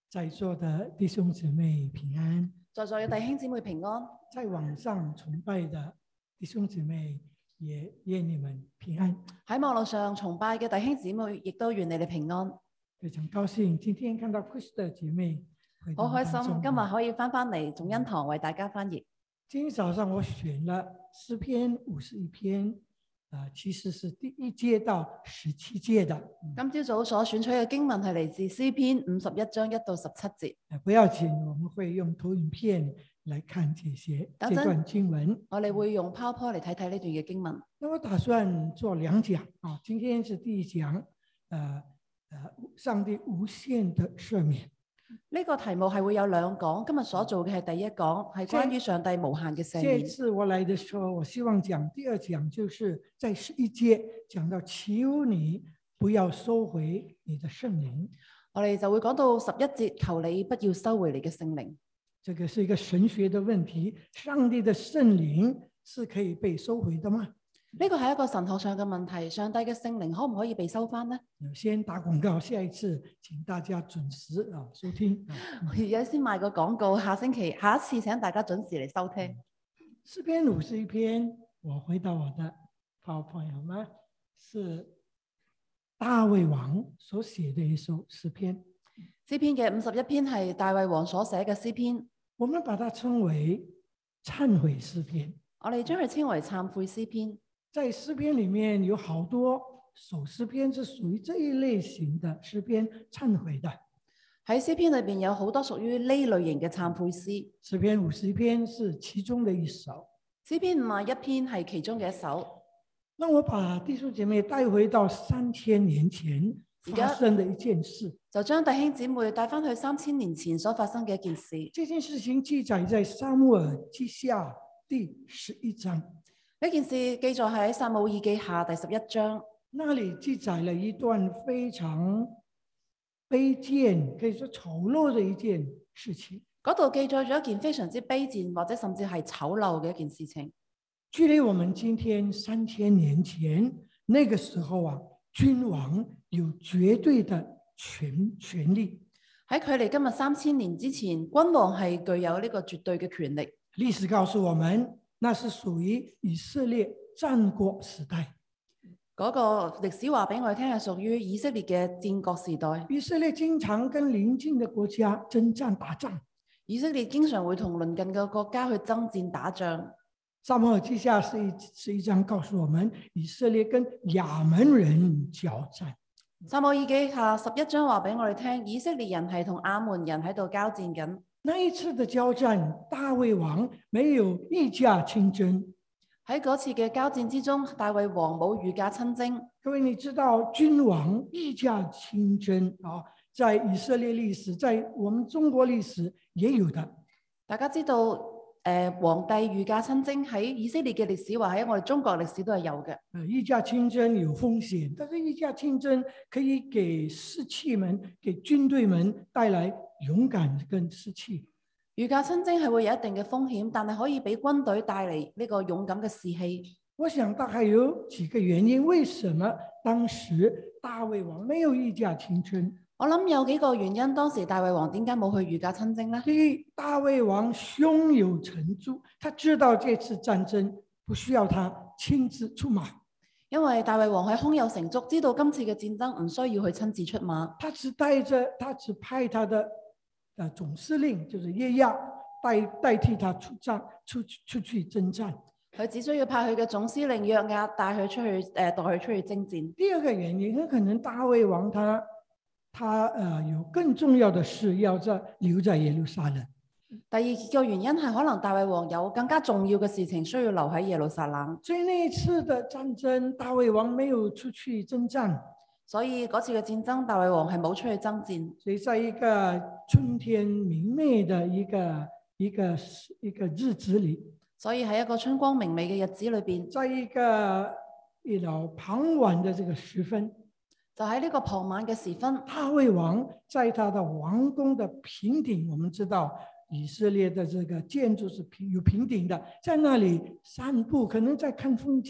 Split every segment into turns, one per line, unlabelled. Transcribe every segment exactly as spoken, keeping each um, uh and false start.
在座的弟兄姊妹平安，
在座嘅弟兄姊妹平安，
在網上崇拜的弟兄姊妹也願你們平安。
喺網絡上崇拜嘅弟兄姊妹，亦都願你哋平安。
非常高興今天看到 Krista 姐妹回到
好開心
當中
今日可以翻返嚟眾恩堂為大家翻譯。
今天早上我選了詩篇五十一篇，啊、呃，其實是第一節到十七節的。
今朝早所選取嘅經文係嚟自詩篇五十一章一到十七節。
不要緊，我們會用投影片來看這些這段經文。
我哋會用 PowerPoint 嚟睇睇呢段嘅經文。
那我打算做兩講啊，今天是第一講，呃呃，上帝無限的赦免。
呢、這個題目係會有兩講，今日所做嘅係第一講，係關於上帝無限嘅赦免。
這次我來的時候，我希望講第二講，就是在十一節講到求你不要收回你的聖靈。
我哋就會講到十一節，求你不要收回你嘅聖靈。
這個是一個神學的問題，上帝的聖靈是可以被收回的嗎？
呢個係一個神學上嘅問題，上帝嘅聖靈可唔可以被收翻呢？
先打廣告，下一次請大家準時啊收聽。
我而家先賣個廣告，下星期下一次請大家準時嚟收聽。
詩篇五十一篇，我回到我的 PowerPoint 好嗎？是大衛王所寫的一首詩篇。
詩篇嘅五十一篇係大衛王所寫嘅詩篇，
我們把它稱為懺悔詩篇。
我哋將佢稱為懺悔詩篇。
在詩篇裏面有好多首詩篇是屬於這一類型的詩篇，懺悔的。
喺詩篇裏邊有好多屬於呢類型嘅懺悔詩。
詩篇五十一篇是其中的一首。
詩篇五十一篇係其中嘅一首。
那我把弟兄姐妹帶回到三千年前發生的一件事，
就將弟兄姊妹帶翻去三千年前所發生嘅一件事。
這件事情記載在撒母耳記下第十一章。
呢件事記載喺撒母耳記下第十一章，
那裏記載了一段非常卑賤，可以說醜陋的一件事情。
嗰度記載咗一件非常之卑賤或者甚至係醜陋嘅一件事情。
距離我們今天三千年前，那個時候啊，君王有絕對的權權力。
喺距離今日三千年之前，君王係具有呢個絕對嘅權力。
歷史告訴我們，那是屬於以色列戰國時代。
嗰個歷史話俾我哋聽係屬於以色列嘅戰國時代。
以色列經常跟鄰近的國家征戰打仗。
以色列經常會同鄰近嘅國家去爭戰打仗。
撒母耳記下是一是一章告訴我們，以色列跟亞捫人交戰。
撒母耳記下十一章話俾我哋聽，以色列人係同亞捫人喺度交戰緊。
那一次的交戰，大衛王沒有御駕親征。
喺嗰次嘅交戰之中，大衛王冇御駕親征。
各位，你知道君王御駕親征啊，在以色列歷史，在我們中國歷史也有的。
大家知道，誒、呃，皇帝御駕親征喺以色列嘅歷史，或喺我哋中國歷史都係有嘅。
誒，御駕親征有風險，但是御駕親征可以給士氣們、給軍隊們帶來勇敢跟士氣。
御駕親征係會有一定嘅風險，但係可以俾軍隊帶嚟呢個勇敢嘅士氣。
我想大概有幾個原因，為什麼當時大衛王沒有御駕親征？
我諗有幾個原因，當時大衛王點解冇去御駕親征呢？
第一，大衛王胸有成竹，他知道這次戰爭不需要他親自出馬，
因為大衛王係胸有成竹，知道今次嘅戰爭唔需要去親自出馬，
他只帶着，他只派他的。呃，總司令就是約押代代替他出戰，出出去征戰。
佢只需要派佢嘅總司令約押帶佢出去，誒、呃，帶佢出去征戰。
第二個原因，可能大衛王他他呃有更重要的事要在留在耶路撒冷。
第二個原因係可能大衛王有更加重要嘅事情需要留喺耶路撒冷。
所以那一次的戰爭，大衛王沒有出去征戰。
所以嗰次嘅戰爭，大衛王係冇出去爭戰。
所以在一個春天明媚的一個一個一個日子裏，
所以喺一個春光明媚嘅日子裏邊，
在一個一到傍晚的這個時分，
就喺呢個傍晚嘅時分，
大衛王在他的王宮的平頂，我們知道以色列的這個建築是平有平頂的，在那裏散步，可能在看風景。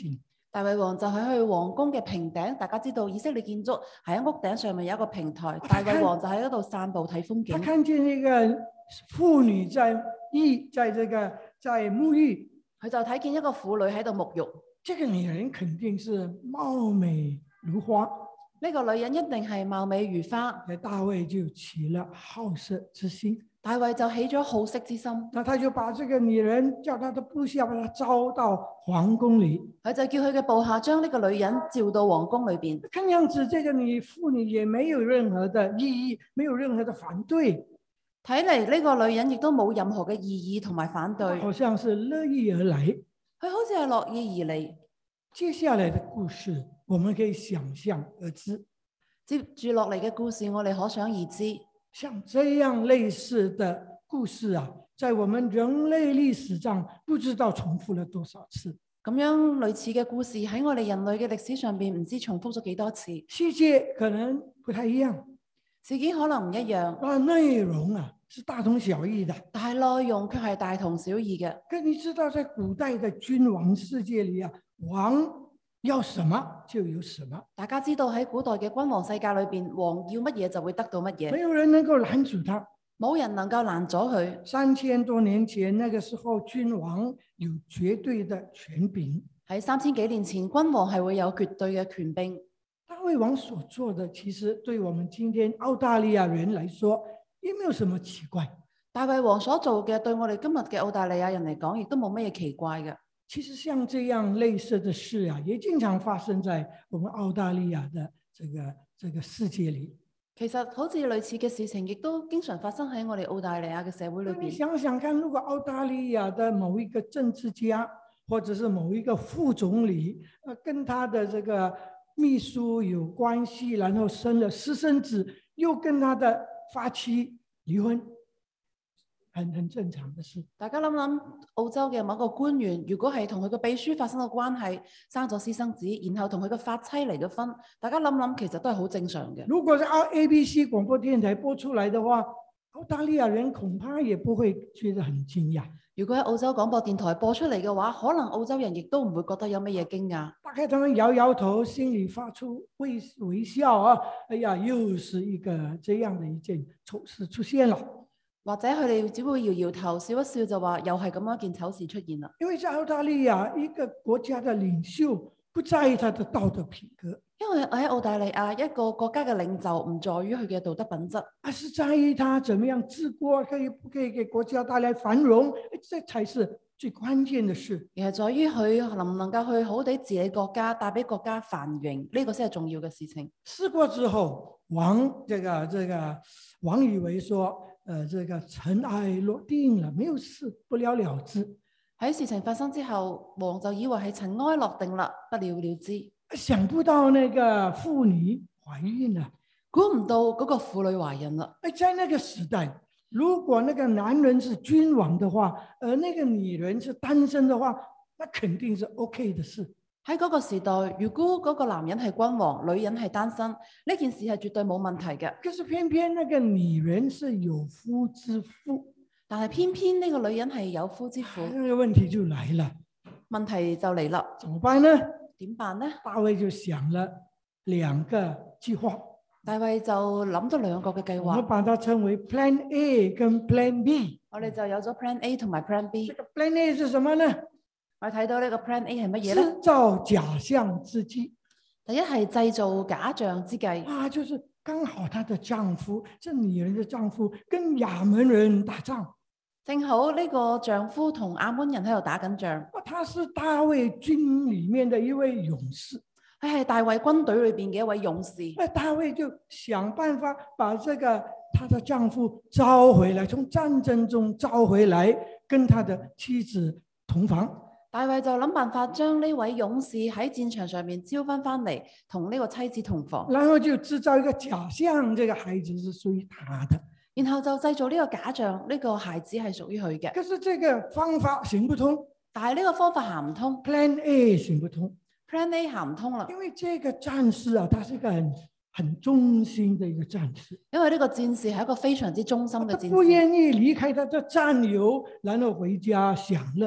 大衛王就喺去皇宮嘅平頂，大家知道以色列建築係喺屋頂上面有一個平台，大衛王就喺嗰度散步睇風景。
他看見一個婦女在浴，在這個在沐浴，
佢就睇見一個婦女喺度沐浴。
這個女人肯定是貌美如花。
呢個女人一定係貌美如花。
大衛就起了好色之心。
大衛就起咗好色之心。
那他就把這個女人叫他的部下把她招到皇宮裏。
佢就叫佢嘅部下將呢個女人召到皇宮裏邊。
看樣子這個女婦女也沒有任何的異議，沒有任何的反對。
睇嚟呢個女人亦都冇任何嘅異議同埋反對。
好像是樂意而來。
佢好似係樂意而嚟。
接下來的故事我們可以想象而知。
接住落嚟嘅故事我哋可想而知。
像這樣類似的故事啊，在我們人類歷史上不知道重複了多少次。
咁樣類似嘅故事喺我哋人類嘅歷史上邊唔知重複咗幾多次。
細節可能不太一樣，
事件可能唔一樣，
但內容啊是大同小異的。
但係內容卻係大同小異嘅。
跟你知道，在古代的君王世界裏啊，王要什麼就有什麼。
大家知道喺古代嘅君王世界裏邊，王要乜嘢就會得到乜嘢，
沒有人能夠攔住他，
冇人能夠攔阻佢。
三千多年前，那個時候君王有絕對的權柄。
喺三千幾年前，君王係會有絕對嘅權柄。
大衛王所做的，其實對我們今天澳大利亞人來說，也沒有什麼奇怪。
大衛王所做嘅，對我哋今日嘅澳大利亞人嚟講，亦都冇乜嘢奇怪嘅。
其實像這樣類似的事啊，也經常發生在我們澳大利亞的這個這個世界裏。
其實好似類似嘅事情，亦都經常發生喺我哋澳大利亞嘅社會裏邊。
你想想看，如果澳大利亞的某一個政治家，或者是某一個副總理，呃，跟他的這個秘書有關係，然後生了私生子，又跟他的髮妻離婚。很很正常的事。
大家諗諗，澳洲嘅某個官員，如果係同佢個秘書發生咗關係，生咗私生子，然後同佢個髮妻離咗婚，大家諗諗，其實都係好正常嘅。
如果是 A B C 廣播電台播出來的話，澳大利亞人恐怕也不會覺得很驚訝。
如果喺澳洲廣播電台播出嚟嘅話，可能澳洲人亦都唔會覺得有乜嘢驚訝。
大概他們搖搖頭，心裏發出微微笑啊！哎呀，又是一個這樣的一件醜事出現了。
或者佢哋只會搖搖頭，笑一笑就話又係咁樣一件醜事出現啦。
因為在澳大利亞，一個國家的領袖不在意他的道德品格。
因為喺澳大利亞，一個國家嘅領袖唔在於佢嘅道德品質，
而是在意他怎麼樣治國，可以不可以給國家帶來繁榮，這才是最關鍵的事。
而係在於佢能唔能夠去好地治理國家，帶俾國家繁榮，呢個先係重要嘅事情。
事過之後，王這個這個王以為說，呃，這個塵埃落定了，沒有事，不了了之。
喺事情發生之後，王就以為係塵埃落定啦，不了了之。
想不到那個婦女懷孕了，
估唔到嗰個婦女懷孕啦。
誒，在那個時代，如果那個男人是君王的話，而那個女人是單身的話，那肯定是 OK 的事。
喺嗰個時代，如果嗰個男人係君王，女人係單身，呢件事係絕對冇問題嘅。
可是偏偏那個女人是有夫之婦，
但係偏偏呢個女人係有夫之婦，
那個問題就來了。
問題就嚟啦，
怎麼辦呢？
點辦呢？
大衛就想了兩個計劃。
大衛就諗咗兩個嘅計劃，
我們把它稱為 Plan A 跟 Plan B。
我哋就有咗 Plan A 同埋 Plan B。
這個 Plan A 是什麼呢？
我睇到呢個 Plan A 係乜嘢咧？
製造假象之計。
第一係製造假象之計。
啊，就是剛好她的丈夫，這女人的丈夫跟亞捫人打仗。
正好呢個丈夫同亞捫人喺度打緊仗。
啊，他是大衛軍裏面的一位勇士。
佢係大衛軍隊裏邊嘅一位勇士。
那大衛就想辦法把這個她的丈夫招回來，從戰爭中招回來，跟他的妻子同房。
大衛就諗辦法將呢位勇士喺戰場上面招翻翻嚟，同呢個妻子同房。
然後就製造一個假象，這個孩子是屬於他的。
然後就製造呢個假象，呢個孩子係屬於佢嘅。
可是這個方法行不通，
但係呢個方法行唔通
Plan A 行不通
，Plan A 行唔通啦。
因為這個戰士啊，他是一個很很忠心的一個戰士。
因為呢個戰士係一個非常之忠心嘅戰士，
他不願意離開他的戰友，然後回家享樂。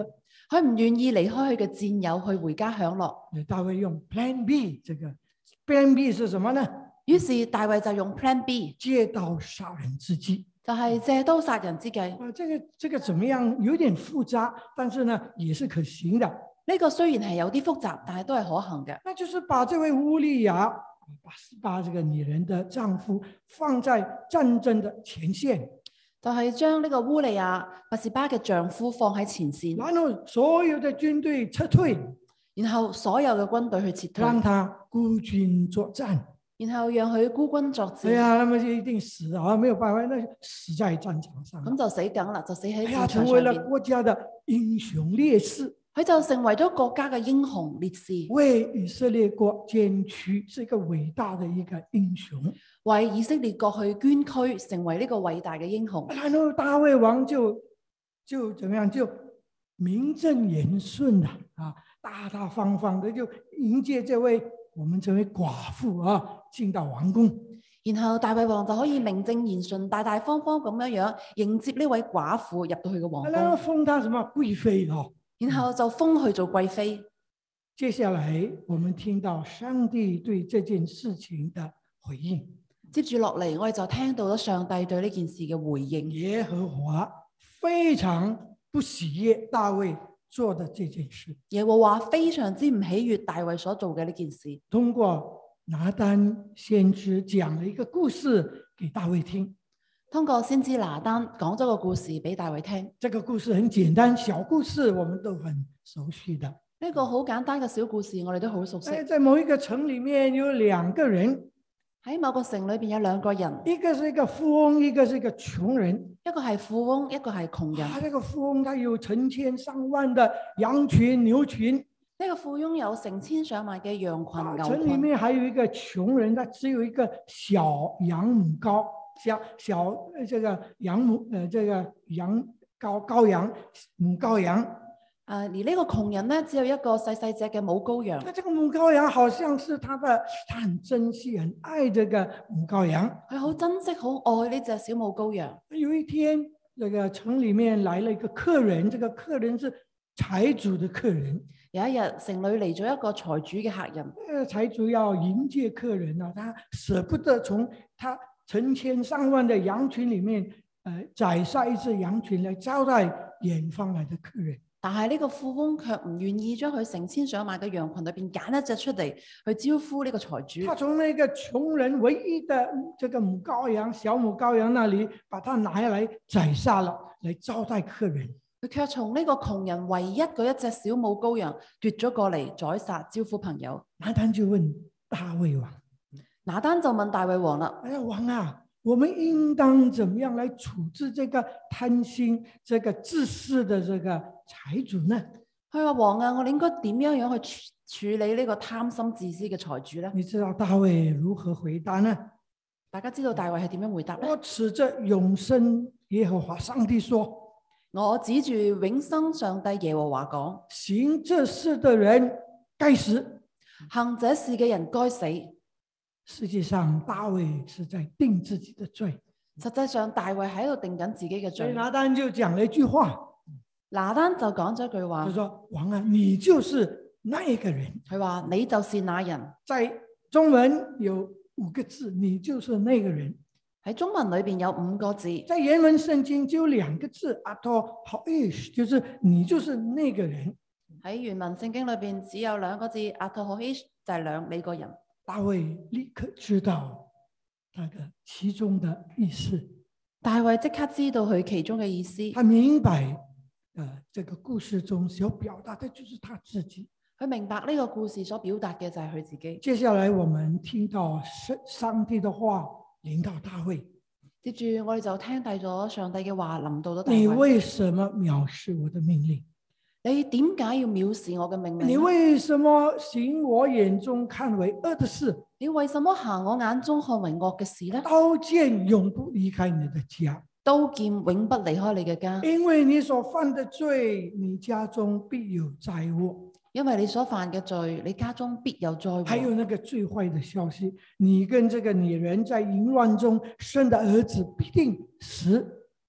佢唔願意離開佢嘅戰友去回家享樂。
大衛用 Plan B， 這個 Plan B 是什麼呢？
於是大衛就用 Plan B，
借刀殺人之計，
就係借刀殺人之計。
啊，這個這個怎麼樣？有點複雜，但是呢，也是可行的。
呢個雖然係有啲複雜，但係都係可行嘅。
那就是把這位烏利亞，把把這個女人的丈夫放在戰爭的前線，
就係將呢個烏利亞拔示巴嘅丈夫放喺前線，
然後所有的軍隊撤退，
然後所有嘅軍隊去撤退，
讓他孤軍作戰，
然後讓佢孤軍作戰。
哎呀，那麼就一定死啊，沒有辦法，那就死在戰場上，
咁就死梗啦，就死喺戰場上邊。
哎呀，成為了國家的英雄烈士。
佢就成為咗國家嘅英雄烈士，
為以色列國捐軀，是一個偉大的一個英雄。
為以色列國去捐軀，成為呢個偉大嘅英雄。
然後大衛王就就怎麼樣，就名正言順的啊，大大方方的就迎接這位我們這位寡婦啊進到王宮。
然後大衛王就可以名正言順、大大方方咁樣樣迎接呢位寡婦入到去嘅王宮。
然後封她什麼貴妃哦。
然後就封佢做貴妃。
接下來我們聽到上帝對這件事情的回應。
接住落嚟，我哋就聽到咗上帝對呢件事嘅回應。
耶和華非常不喜悅大衛做的這件事。
耶和華非常之唔喜悅大衛所做嘅呢件事。
通過拿單先知講了一個故事給大衛聽。
通過先知拿單講咗個故事俾大衛聽。
這個故事很簡單，小故事我們都很熟悉的。
呢個好簡單嘅小故事，我哋都好熟悉。
在某一個城裏面有兩個人，
喺某個城裏邊有兩個人，
一個是一個富翁，一個是一個窮人。
一個係富翁，一個係窮人。
啊，這個富翁他有成千上萬的羊群牛群。
呢個富翁有成千上萬嘅羊群牛群。
城裏面還有一個窮人，他只有一個小羊母羔。小小這個羊母，呃，這個羊羔羔羊母羔羊，
啊，而呢個窮人呢，只有一個細細隻嘅母羔羊。
那這個母羔羊好像是他的，他很珍惜、很愛這個母羔羊。
佢好珍惜、好愛呢隻小母羔羊。
有一天，這個城裏面來了一個客人，這個客人是財主的客人。
有一日，城裏嚟咗一個財主嘅客人。
呃，財主要迎接客人啊，他捨不得從他成千上萬的羊群裏面，呃，宰殺一隻羊群來招待遠方來的客人。
但係呢個富翁卻唔願意將佢成千上萬嘅羊群裏邊揀一隻出嚟去招呼呢個財主。
他從那個窮人唯一的這個母羔羊、小母羔羊那裏，把它拿下來宰殺了，來招待客人。
佢卻從呢個窮人唯一嗰一隻小母羔羊奪咗過嚟宰殺，招呼朋友。
拿單就問大衛王。
拿單就問大衛王啦：
哎呀，王啊，我們應當怎麼樣來處置這個貪心、這個自私的這個財主呢？
佢話：王啊，我哋應該點樣樣去處處理呢個貪心自私嘅財主呢？
你知道大衛如何回答呢？
大家知道大衛係點樣回答呢？
我指着永生耶和華上帝說：
我指住永生上帝耶和華講，
行這事的人該死，
行這事嘅人該死。
實際上，大衛是在定自己的罪。
實際上，大衛喺度定緊自己嘅罪。
所以拿單就講了一句話，
拿單就講咗一句話，
他說：王啊，你就是那一個人。
佢話你就是那人。
在中文有五個字，你就是那個人。
喺中文裏邊有五個字，
在原文聖經就有兩個字，阿托好 ish，就是你就是那個人。
喺原文聖經裏邊只有兩個字，阿托好 ish 就係兩你個人。
大衛立刻知道那個其中的意思，
大衛即刻知道佢其中嘅意思，
他明白，呃，這個故事中所表達的就是他自己。
佢明白呢個故事所表達嘅就係佢自己。
接下來我們聽到上上帝的話臨到大衛，
接住我哋就聽到咗上帝嘅話臨到咗大衛。
你為什麼藐視我的命令？
你點解要藐視我嘅命令？
你為什麼行我眼中看為惡的事？
你為什麼行我眼中看為惡嘅事呢？
刀劍永不離開你的家，
刀劍永不離開你嘅家，
因為你所犯的罪，你家中必有災禍。
因為你所犯嘅罪，你家中必有災禍。
還有那個最壞的消息，你跟這個女人在淫亂中生的兒子必定死。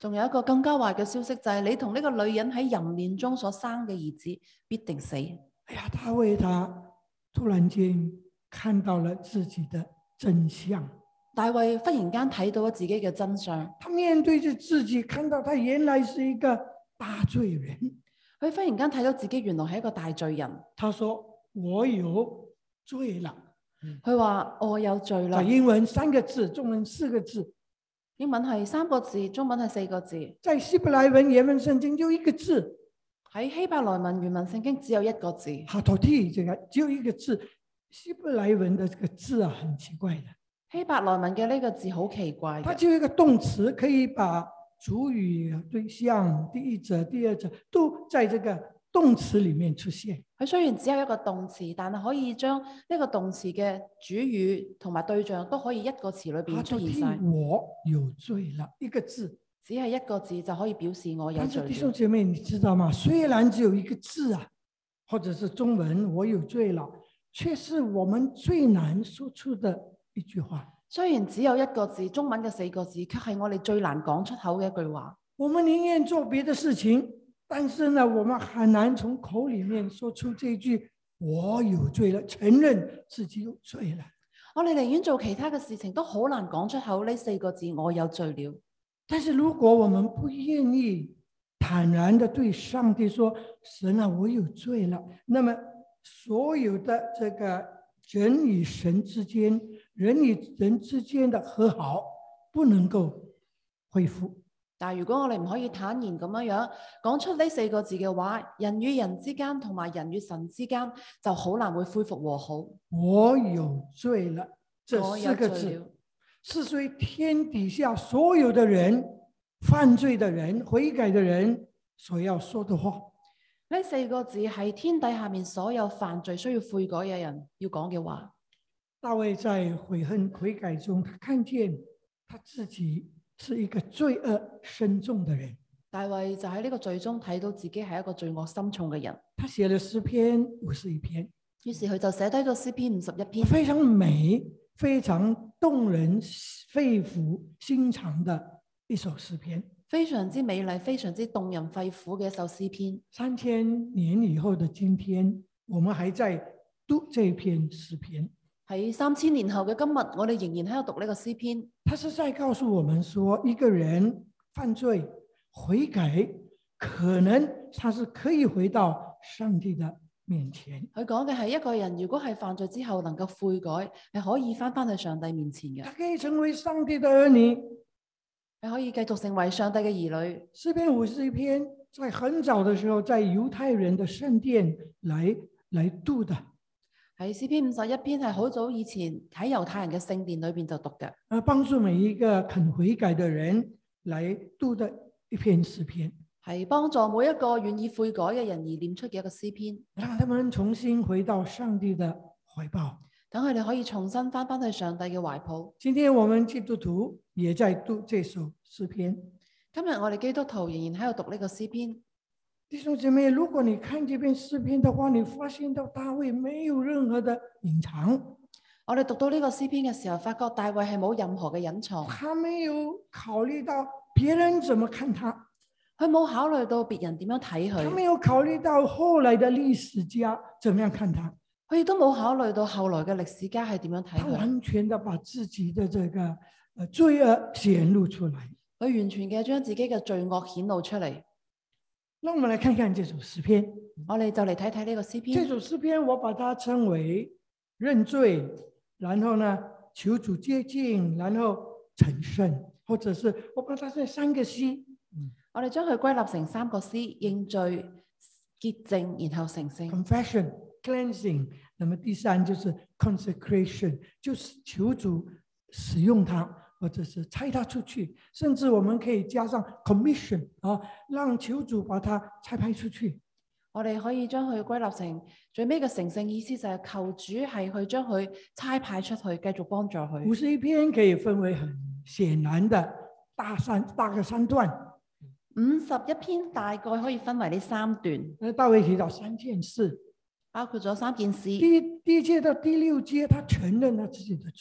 仲有一個更加壞嘅消息，就係你同呢個女人喺淫亂中所生嘅兒子必定死。
哎呀，大衛他突然間看到了自己的真相。
大衛忽然間睇到咗自己嘅真相，
他面對着自己，看到他原來是一個大罪人。
佢忽然間睇到自己原來係一個大罪人。
他說：我有罪了。
佢話我有罪啦。
英文三個字，中文四個字。
英文係三個字，中文係四個字。
在希伯來文原文聖經就一個字。
喺希伯來文原文聖經只有一個字。
哈托蒂這個只有一個字。希伯來文的這個字啊，很奇怪的。
希伯來文嘅呢個字好奇怪嘅，
它就有一個動詞，可以把主語、對象、第一者、第二者都在這個動詞裡面出現。
佢雖然只有一個動詞，但係可以將呢個動詞嘅主語同埋對象都可以一個詞裏邊出現晒。
我有罪了，一個字，
只係一個字就可以表示我有罪。
但是弟兄姐妹，你知道嗎？雖然只有一個字啊，或者是中文我有罪了，卻是我們最難說出的一句話。
雖然只有一個字，中文嘅四個字，卻係我哋最難講出口嘅一句話。
我們寧願做別的事情，但是呢，我們很難從口裡面說出這句我有罪了，承認自己有罪了。
我哋寧願做其他嘅事情，都好難講出口呢四個字我有罪了。
但是如果我們不願意坦然地對上帝說，神啊，我有罪了，那麼所有的這個人與神之間，人與人之間的和好不能夠恢復。
但係如果我哋唔可以坦然咁樣樣講出呢四個字嘅話，人與人之間同埋人與神之間就好難會恢復和好。
我有罪了，這四個字是對天底下所有的人、犯罪的人、悔改的人所要說的話。
呢四個字係天底下面所有犯罪需要悔改嘅人要講嘅話。
大衛在悔恨悔改中，他看見他自己是一個罪惡深重的人。
大衛就喺呢個罪中睇到自己係一個罪惡深重嘅人。
他寫了詩篇五十一篇，
於是佢就寫低咗詩篇五十一篇，
非常美、非常動人肺腑心腸的一首詩篇。
非常之美麗、非常之動人肺腑嘅一首詩篇。
三千年以後的今天，我們還在讀這篇詩篇。
喺三千年後嘅今日，我哋仍然喺度讀呢個詩篇。
他是在告訴我們說，一個人犯罪悔改，可能他是可以回到上帝的面前。
佢講嘅係一個人如果係犯罪之後能夠悔改，係可以翻翻去上帝面前嘅。
他可以成為上帝的兒女。
你可以繼續成為上帝嘅兒女。
詩篇五十一篇在很早的時候，在猶太人的聖殿來來讀的。
喺詩篇五十一篇係好早以前喺猶太人嘅聖殿裏邊就讀嘅。
啊，幫助每一個肯悔改的人來讀的一篇詩篇，
係幫助每一個願意悔改嘅人而念出嘅一個詩篇，
讓他們重新回到上帝的懷抱。
等佢哋可以重新翻翻去上帝嘅懷抱。
今天我們基督徒也在讀這首詩篇。
今日我哋基督徒仍然喺度讀呢個詩篇。
弟兄姐妹，如果你看這篇詩篇的話，你發現到大衛沒有任何的隱藏。
我哋讀到呢個詩篇嘅時候，發覺大衛係冇任何嘅隱藏。
他沒有考慮到別人怎麼看他，
佢冇考慮到別人點樣睇佢。
他沒有考慮到後來的歷史家怎麼樣看他。
佢亦都冇考慮到後來嘅歷史家係點樣睇佢。
他完全的把自己的這個呃罪惡顯露出來。
佢完全嘅將自己嘅罪惡顯露出嚟。
那我們來看看這首詩篇。
我哋就嚟睇睇呢個詩篇。
這首詩篇我把它稱為認罪，然後呢求主潔淨，然後成聖，或者是我把它是三個 C。
我哋將佢歸納成三個 C： 認罪、潔淨，然後成聖。
Confession, cleansing。那麼第三就是 consecration， 就是求主使用它，或者是差它出去，甚至我們可以加上 commission 啊，讓求主把它差派出去。
我哋可以將佢歸納成最尾嘅成聖，意思就係求主係去將佢差派出去，繼續幫助佢。
五十一篇可以分為很顯然的大三大個三段。
五十一篇大概可以分為呢三段。
那大衛提到三件事。
包括咗三件事。
第一第一節到第六節，他承認他自己的罪。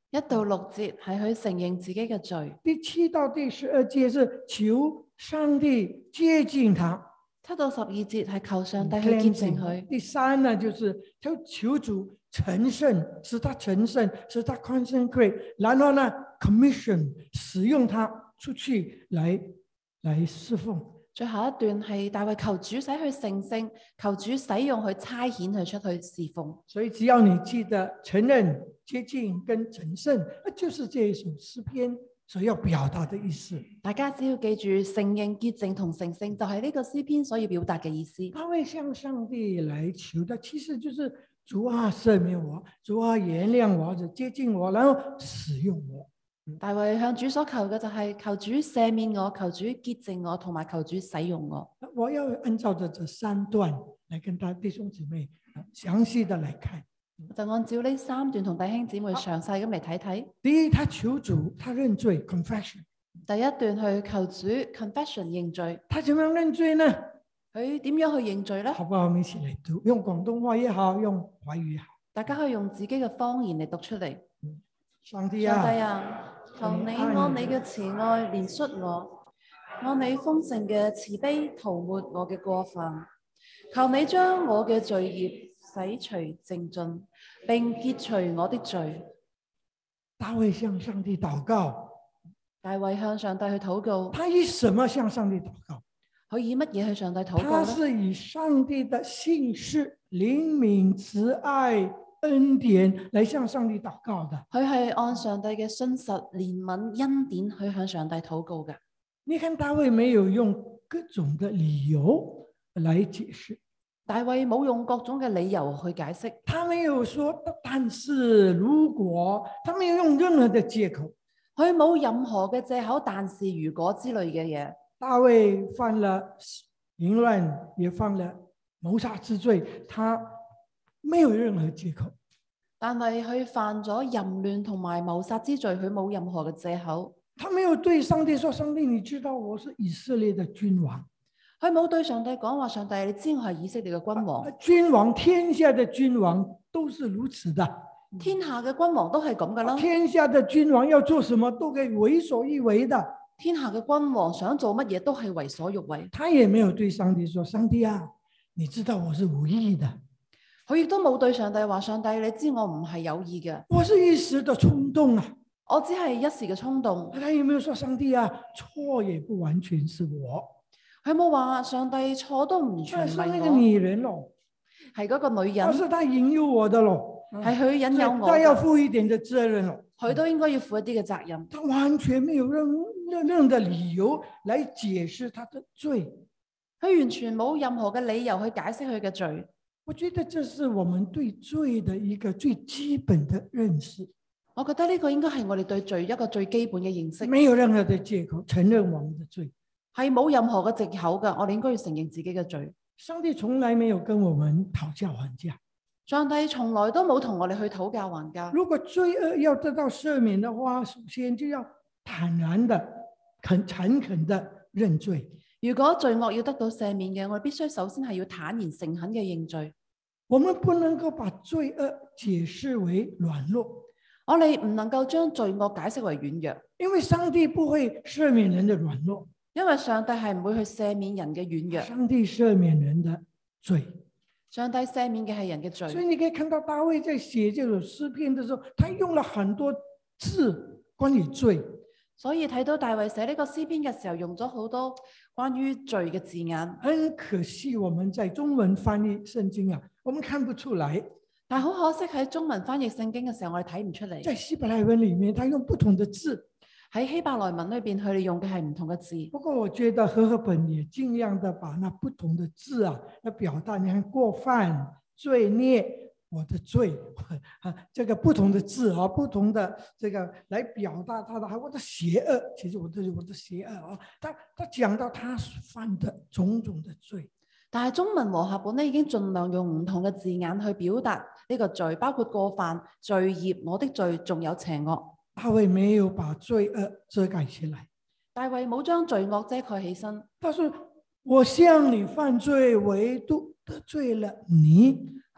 一到六節係佢承認自己嘅罪，
第七到第十二節是求上帝接近他。
七到十二節係求上帝去潔淨佢。
第三呢，就是求求主成聖，使他成聖，使他 consecrate， 然後呢 commission 使用他出去來來侍奉。
最後一段係大衛求主使佢成聖，求主使用佢差遣佢出去侍奉。
所以只要你記得承認、接近跟成聖，那就是這一首詩篇所要表達的意思。
大家只要記住承認、潔淨同成聖，就係呢個詩篇所要表達嘅意思。
大衛向上帝來求的，其實就是主啊赦免我，主啊原諒我，就接近我，然後使用我。
大衛向主所求嘅就係求主赦免我，求主潔淨我，同埋求主使用我。
我要按照着這三段來跟大弟兄姊妹詳細的來看。
就按照呢三段同弟兄姊妹詳細咁嚟睇睇。
第一，他求主，他認罪 confession。
第一段去求主 confession 認罪。
他怎樣認罪呢？
佢點樣去認罪呢？
好不好？我們一起嚟讀，用廣東話也好，用華語也好。
大家可以用自己嘅方言嚟讀出嚟。
上帝啊，
上帝啊，求你按你嘅慈愛憐恤我，按你豐盛嘅慈悲塗抹我嘅過犯，求你將我嘅罪孽洗除淨盡，並潔除我的罪。
大衛向上帝禱告。
大衛向上帝去禱告。
他以什麼向上帝禱告？
佢以乜嘢去上帝禱告呢？
他是以上帝的信實、憐憫、慈愛、恩典來向上帝禱告的。
佢係按上帝嘅信實、憐憫、恩典去向上帝禱告嘅。
你看大衛沒有用各種的理由來解釋。
大衛冇用各種嘅理由去解釋。
他沒有說，但是如果，他沒有用任何的借口。
佢冇任何嘅借口，但是如果之類嘅嘢。
大衛犯了淫亂，也犯了謀殺之罪，他沒有任何借口。
但係佢犯咗淫亂同埋謀殺之罪，佢冇任何嘅借口。
他沒有對上帝說：上帝，你知道我是以色列的君王。
佢冇對上帝講話：上帝，你知我係以色列嘅君王。
君王，天下的君王都是如此的。
天下嘅君王都係咁噶啦。
天下的君王要做什麼都可以為所欲為的。
天下嘅君王想做乜嘢都係為所欲為。
他也沒有對上帝說：上帝啊，你知道我是無意的。
佢亦都冇對上帝話：上帝，你知我唔係有意嘅。
我是一時的衝動啊。
我只係一時嘅衝動。
他有沒有說：上帝啊，錯也不完全是我。
佢冇話上帝錯都唔全係我。
係那個女人咯，
係嗰個女人。
但是他引誘我的咯，
係佢引誘我。
他要負一點的責任咯。
佢都應該要負一啲嘅責任。
他完全沒有任任任的理由來解釋他的罪。
佢完全冇任何嘅理由去解釋佢嘅罪。
我覺得這是我們對罪的一個最基本的認識。
我覺得呢個應該係我哋對罪一個最基本嘅認識。
沒有任何的借口承認我們的罪。
係冇任何嘅藉口嘅，我哋應該要承認自己嘅罪。
上帝從來沒有跟我們討價還價。
上帝從來都冇同我哋去討價還價。
如果罪惡要得到赦免的話，首先就要坦然的、肯誠懇的認罪。
如果罪惡要得到赦免嘅，我哋必須首先係要坦然誠懇嘅認罪。
我們不能夠把罪惡解釋為軟弱。
我哋唔能夠將罪惡解釋為軟弱，
因為上帝不會赦免人的軟弱。
因為上帝係唔會去赦免人嘅軟弱。
上帝赦免人的罪。
上帝赦免嘅係人嘅罪。
所以你可以看到大衛在寫這首詩篇的時候，他用了很多字關於罪。
所以睇到大衛寫呢個詩篇嘅時候，用咗好多關於罪嘅字眼。
很可惜，我們在中文翻譯聖經啊，我們看不出來。
但好可惜喺中文翻譯聖經嘅時候，我哋睇唔出嚟。
在希伯來文裏面，他用不同的字。
喺希伯來文裏邊，佢哋用嘅係唔同嘅字。
不過我覺得和合本也盡量的把那不同的字啊，來表達，你看過犯、罪孽、我的罪啊，這個不同的字啊，不同的這個來表達他的，還有我的邪惡，其實我的我的邪惡啊，他他講到他犯的種種的罪。
但係中文和合本咧已經盡量用唔同嘅字眼去表達呢個罪，包括過犯、罪孽、我的罪，仲有邪惡。
大衛沒有把罪惡遮蓋起來。
大衛冇將罪惡遮蓋起身。
他說：我向你犯罪，唯獨得罪了你。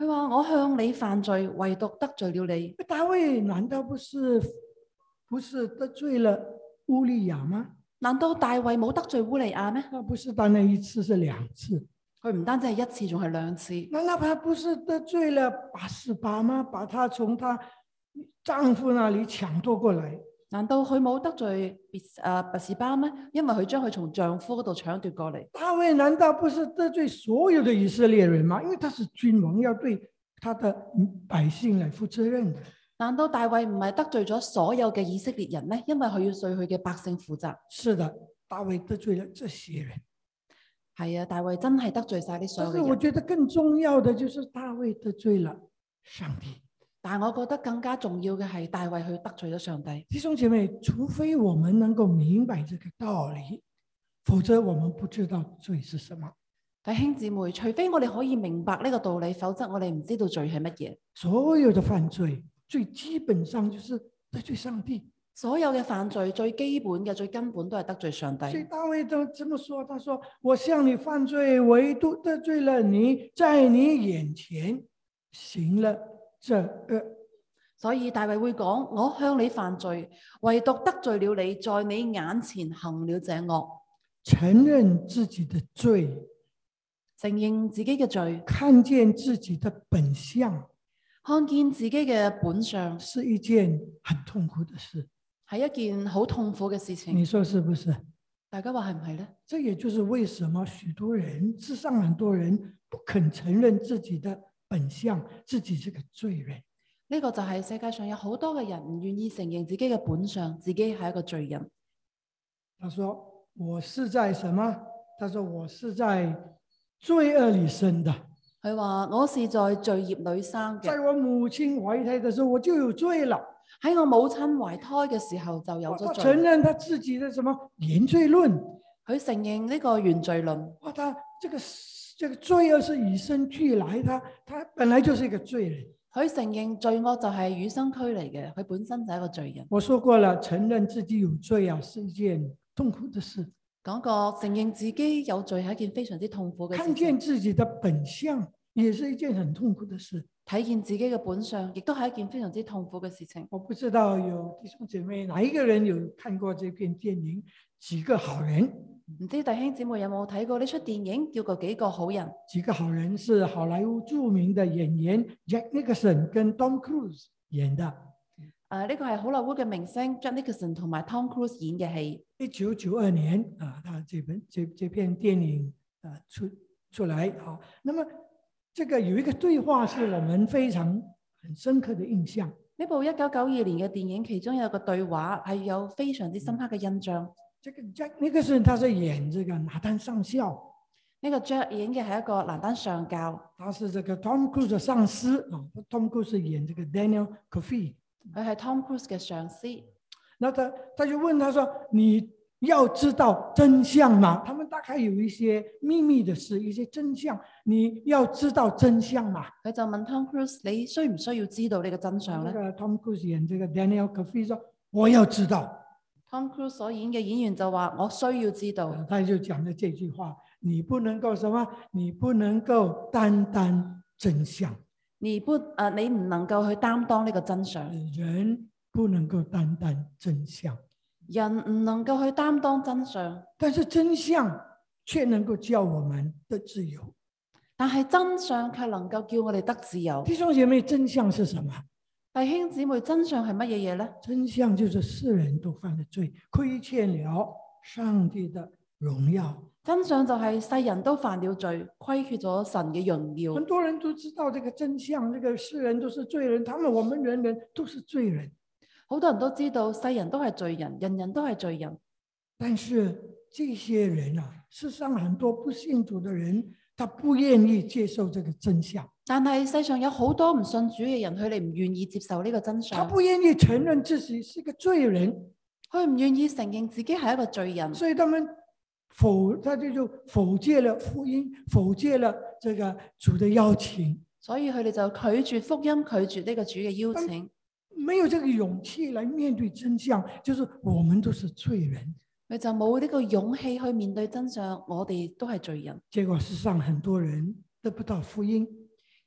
佢話我向你犯罪，唯獨得罪了你。
大衛難道不是不是得罪了烏利亞嗎？
難道大衛冇得罪烏利亞咩？
那不是單單一次，是兩次。
佢唔單止係一次，仲係兩次。
難道他不是得罪了拔示巴嗎？把他從他丈夫那裡搶奪過來。
難道佢冇得罪別誒拔示巴咩？因為佢將佢從丈夫嗰度搶奪過嚟。
大衛難道不是得罪所有的以色列人嗎？因為他是君王，要對他的百姓來負責任的。
難道大衛唔係得罪咗所有嘅以色列人咩？因為佢要對佢嘅百姓負責。
是的，大衛得罪了這些人。
係啊，大衛真係得罪晒啲所有嘅人。
但是我覺得更重要的就是大衛得罪了上帝。
但係我覺得更加重要嘅係大衛去得罪咗上帝。
弟兄姐妹，除非我們能夠明白這個道理，否則我們不知道罪是什麼。
弟兄姊妹，除非我哋可以明白呢個道理，否則我哋唔知道罪係乜嘢。
所有的犯罪最基本上就是得罪上帝。
所有嘅犯罪最基本嘅、最根本都係得罪上帝。
所以大衛都這麼說，他說：我向你犯罪，唯獨得罪了你，在你眼前行了這惡。
所以大衛會講：我向你犯罪，唯獨得罪了你，在你眼前行了這惡。
承認自己的罪，
承認自己嘅罪，
看見自己的本相，
看見自己嘅本相，
是一件很痛苦的事。
係一件好痛苦嘅事情。
你說是不是？
大家話係唔係呢？
這也就是為什麼許多人，世上很多人不肯承認自己的本相，自己是個罪人。
呢個就係世界上有好多嘅人唔願意承認自己嘅本相，自己係一個罪人。
他說：我是在什麼？他說：我是在罪惡裏生的。
佢話我是在罪孽裏生嘅。
在我母親懷胎的時候，我就有罪了。
喺我母親懷胎嘅時候就有咗罪。
承認他自己的什麼原罪論？
佢承認呢個原罪論。
哇，他這個這個罪惡是與生俱來，他他本來就是一個罪人。
佢承認罪惡就係與生俱嚟嘅，佢本身就係一個罪人。
我說過了，承認自己有罪啊，是一件痛苦的事。
講過承認自己有罪係一件非常之痛苦嘅事情。
看見自己的本相也是一件很痛苦的事。
睇見自己嘅本相，亦都係一件非常之痛苦嘅事情。
我不知道有弟兄姐妹哪一個人有看過這片電影《幾個好人》？
唔知弟兄姊妹有冇睇過呢出電影，叫做《幾個好人》？
幾個好人是好萊塢著名的演員 Jack Nicholson 跟 Tom Cruise 演的。
誒、啊，呢、這個係好萊塢嘅明星 Jack Nicholson 同埋 Tom Cruise 演嘅戲。
一九九二年啊，他這本這這片電影啊出出來啊，那麼這個有一個對話是我們非常很深刻的印象。
呢部一九九二年嘅電影，其中有個對話係有非常之深刻嘅印象。
這個 Jack Nicholson 他是演這個拿單上校，
呢、這個 Jack 演嘅係一個拿單上校，
他是這個 Tom Cruise 的上司啊。Tom Cruise 演這個 Daniel Kaluuya，
佢係 Tom Cruise 嘅上司。
那他他就問他說：你要知道真相嗎？他們大概有一些秘密的事，一些真相，你要知道真相嗎？
佢就問 Tom Cruise：你需唔需要知道呢個真相咧？
那個 Tom Cruise 演這個 Daniel Kaluuya說：我要知道。
Tom Cruise 所演嘅演員就話：我需要知道。
他就講了這句話：你不能夠什麼？你不能夠擔當真相。
你不誒、呃，你唔能夠去擔當呢個真相。
人不能夠擔當真相，
人唔能夠去擔當真相，
但是真相卻能夠叫我們得自由。
但係真相卻能夠叫我哋得自由。
弟兄姐妹，真相是什麼？
弟兄姊妹，真相係乜嘢嘢咧？
真相就是世人都犯了罪，虧欠了上帝的榮耀。
真相就係世人都犯了罪，虧缺咗神嘅榮耀。
很多人都知道這個真相，這個世人都是罪人，他們我們人人都是罪人。
好多人都知道世人都係罪人，人人都係罪人。
但是這些人啊，世上很多不信主的人，他不願意接受這個真相。
但係世上有好多唔信主嘅人，佢哋唔願意接受呢個真相。
他不願意承認自己是個罪人，
佢唔願意承認自己係一個罪人，
所以他們否，他就就否決了福音，否決了這個主的邀請。
所以佢哋就拒絕福音，拒絕呢個主嘅邀請。
沒有這個勇氣來面對真相，就是我們都是罪人。
佢就冇呢個勇氣去面對真相，我哋都係罪人。
結果世上很多人得不到福音。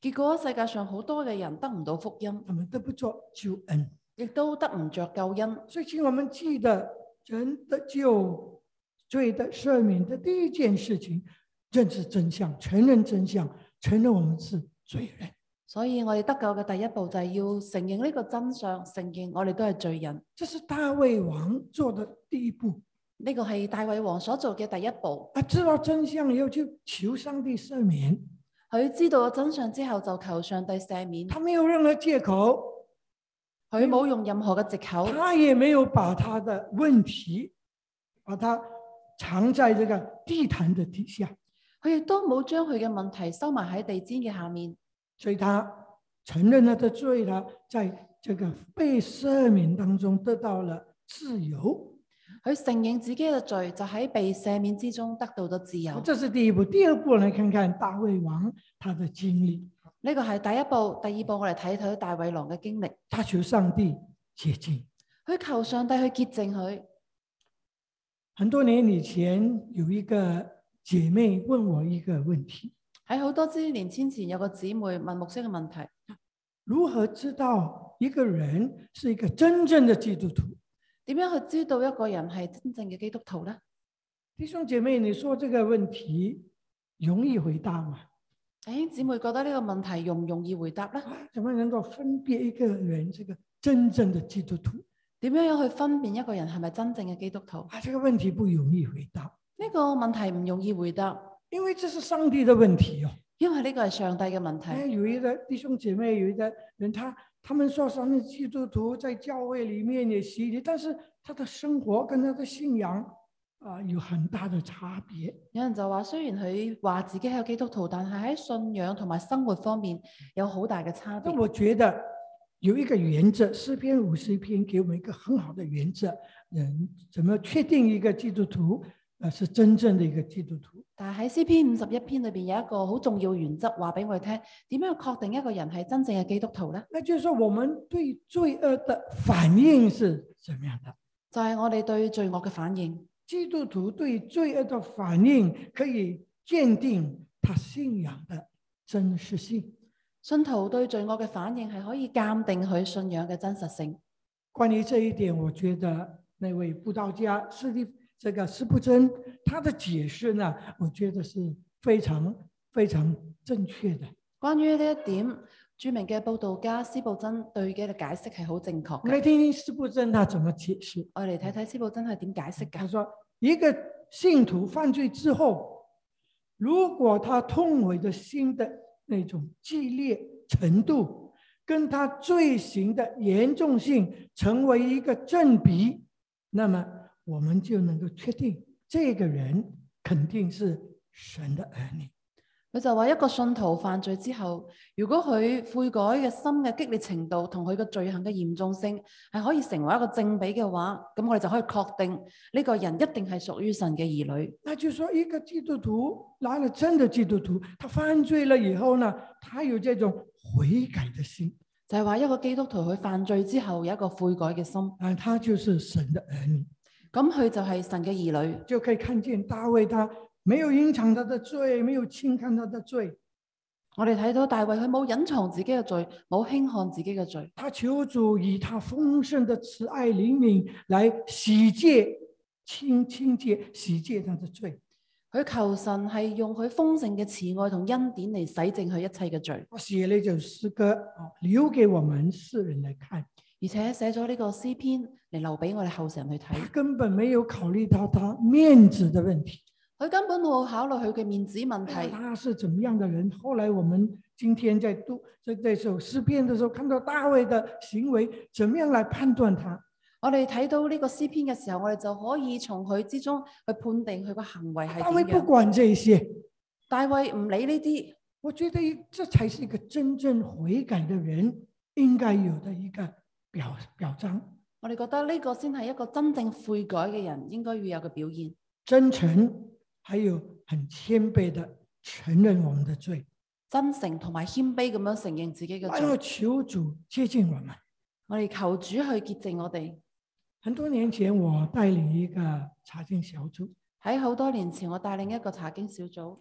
結果世界上好多嘅人得唔到福音，
他們得不着救恩。
亦都得唔着救恩。
所以，請我們記得人的救、罪的赦免的第一件事情，認識真相，承認真相，承認我們是罪人。
所以我哋得救嘅第一步就係要承認呢個真相，承認我哋都係罪人。
這是大衛王做的第一步。
呢個係大衛王所做嘅第一步。
他知道真相以後就求上帝赦免。
佢知道咗真相之後就求上帝赦免。
他沒有任何借口。
佢冇用任何嘅藉口，
他也沒有把他的問題，把它藏在這個地毯的底下，
佢亦都冇將佢嘅問題收埋喺地氈嘅下面。
所以他承認了的罪，他在這個被赦免當中得到了自由。
佢承認自己嘅罪，就喺被赦免之中得到咗自由。
這是第一步。第二步來看看大衛王他的經歷。
呢個係第一步，第二步我哋睇睇大衛王嘅經歷。
他求上帝潔淨，
佢求上帝去潔淨佢。
很多年以前有一個姐妹問我一個問題，
喺好多之年前前有個姊妹問牧師嘅問題：
如何知道一個人是一個真正的基督徒？
點樣去知道一個人係真正嘅基督徒呢？
弟兄姐妹，你說這個問題容易回答嗎？
弟兄姊妹覺得呢個問題容唔容易回答呢？
怎麼能夠分別一個人這個真正的基督徒？
點樣樣去分辨一個人係咪真正嘅基督徒？
啊，這個問題不容易回答。
呢個問題唔容易回答，
因為這是上帝的問題哦。
因為呢個係上帝嘅問題。
哎，有一個弟兄姐妹，有一個人，他他們說他們基督徒在教會裏面也洗禮，但是他的生活跟他的信仰啊有很大的差別。
有人就話，雖然佢話自己係基督徒，但係喺信仰同埋生活方面有好大嘅差別。
但我覺得有一個原則，詩篇五十一篇給我們一個很好的原則，人怎麼確定一個基督徒啊是真正的一個基督徒？
但係喺詩篇五十一篇裏邊有一個好重要原則，話俾我哋聽，點樣確定一個人係真正嘅基督徒呢？
那就是說，我們對罪惡的反應是怎麼樣的？
就係我哋對罪惡嘅反應。
基督徒對罪惡的反應可以鑑定他信仰的真實性。
信徒對罪惡嘅反應係可以鑑定佢信仰嘅真實性。
關於這一點，我覺得那位布道家斯蒂這個司布真，他的解釋呢，我覺得是非常非常正確的。
關於呢一點，著名嘅布道家司布真對嘅解釋係好正確嘅。
我們來聽聽司布真他怎麼解釋。
我哋嚟睇睇司布真係點解釋㗎？
他說，一個信徒犯罪之後，如果他痛悔的心的那種激烈程度，跟他罪行的嚴重性成為一個正比，那麼我們就能夠確定這個人肯定是神的兒女。
佢就話一個信徒犯罪之後，如果佢悔改嘅心嘅激烈程度同佢嘅罪行嘅嚴重性係可以成為一個正比嘅話，咁我哋就可以確定呢個人一定係屬於神嘅兒女。
那就是說，一個基督徒，拿了真的基督徒，他犯罪了以後呢，他有這種悔改的心。
就係話一個基督徒佢犯罪之後有一個悔改嘅心，
啊，他就是神的兒女。
咁佢就係神嘅兒女，
就可以看見大衛他沒有隱藏他的罪，沒有輕看他的罪。
我哋睇到大衛佢冇隱藏自己嘅罪，冇輕看自己嘅罪。
他求主以他豐盛的慈愛憐憫來洗潔、清清潔、洗潔他的罪。
佢求神係用佢豐盛嘅慈愛同恩典嚟洗淨佢一切嘅罪。
我寫了一首詩歌，留給我們世人來看，
而且寫咗呢個詩篇嚟留俾我哋後世人去睇。
他根本沒有考慮到他面子的問題。
佢根本冇考慮佢嘅面子問題。
他是怎麼樣的人？後來我們今天在讀這這首詩篇的時候，看到大衛的行為，怎麼樣來判斷他？
我哋睇到呢個詩篇嘅時候，我哋就可以從佢之中去判定佢個行為係點樣。
大衛不管這些，
大衛唔理呢啲。
我覺得這才是一個真正悔改的人應該有的一個表表彰。
我哋覺得呢個先係一個真正悔改嘅人應該要有嘅表現。
真誠，還有很謙卑的承認我們的罪，
真誠同埋謙卑咁樣承認自己嘅罪。
然後求主接近我們。
我哋求主去潔淨我哋。
很多年前，我帶領一個查經小組。
喺好多年前，我帶領一個查經小組。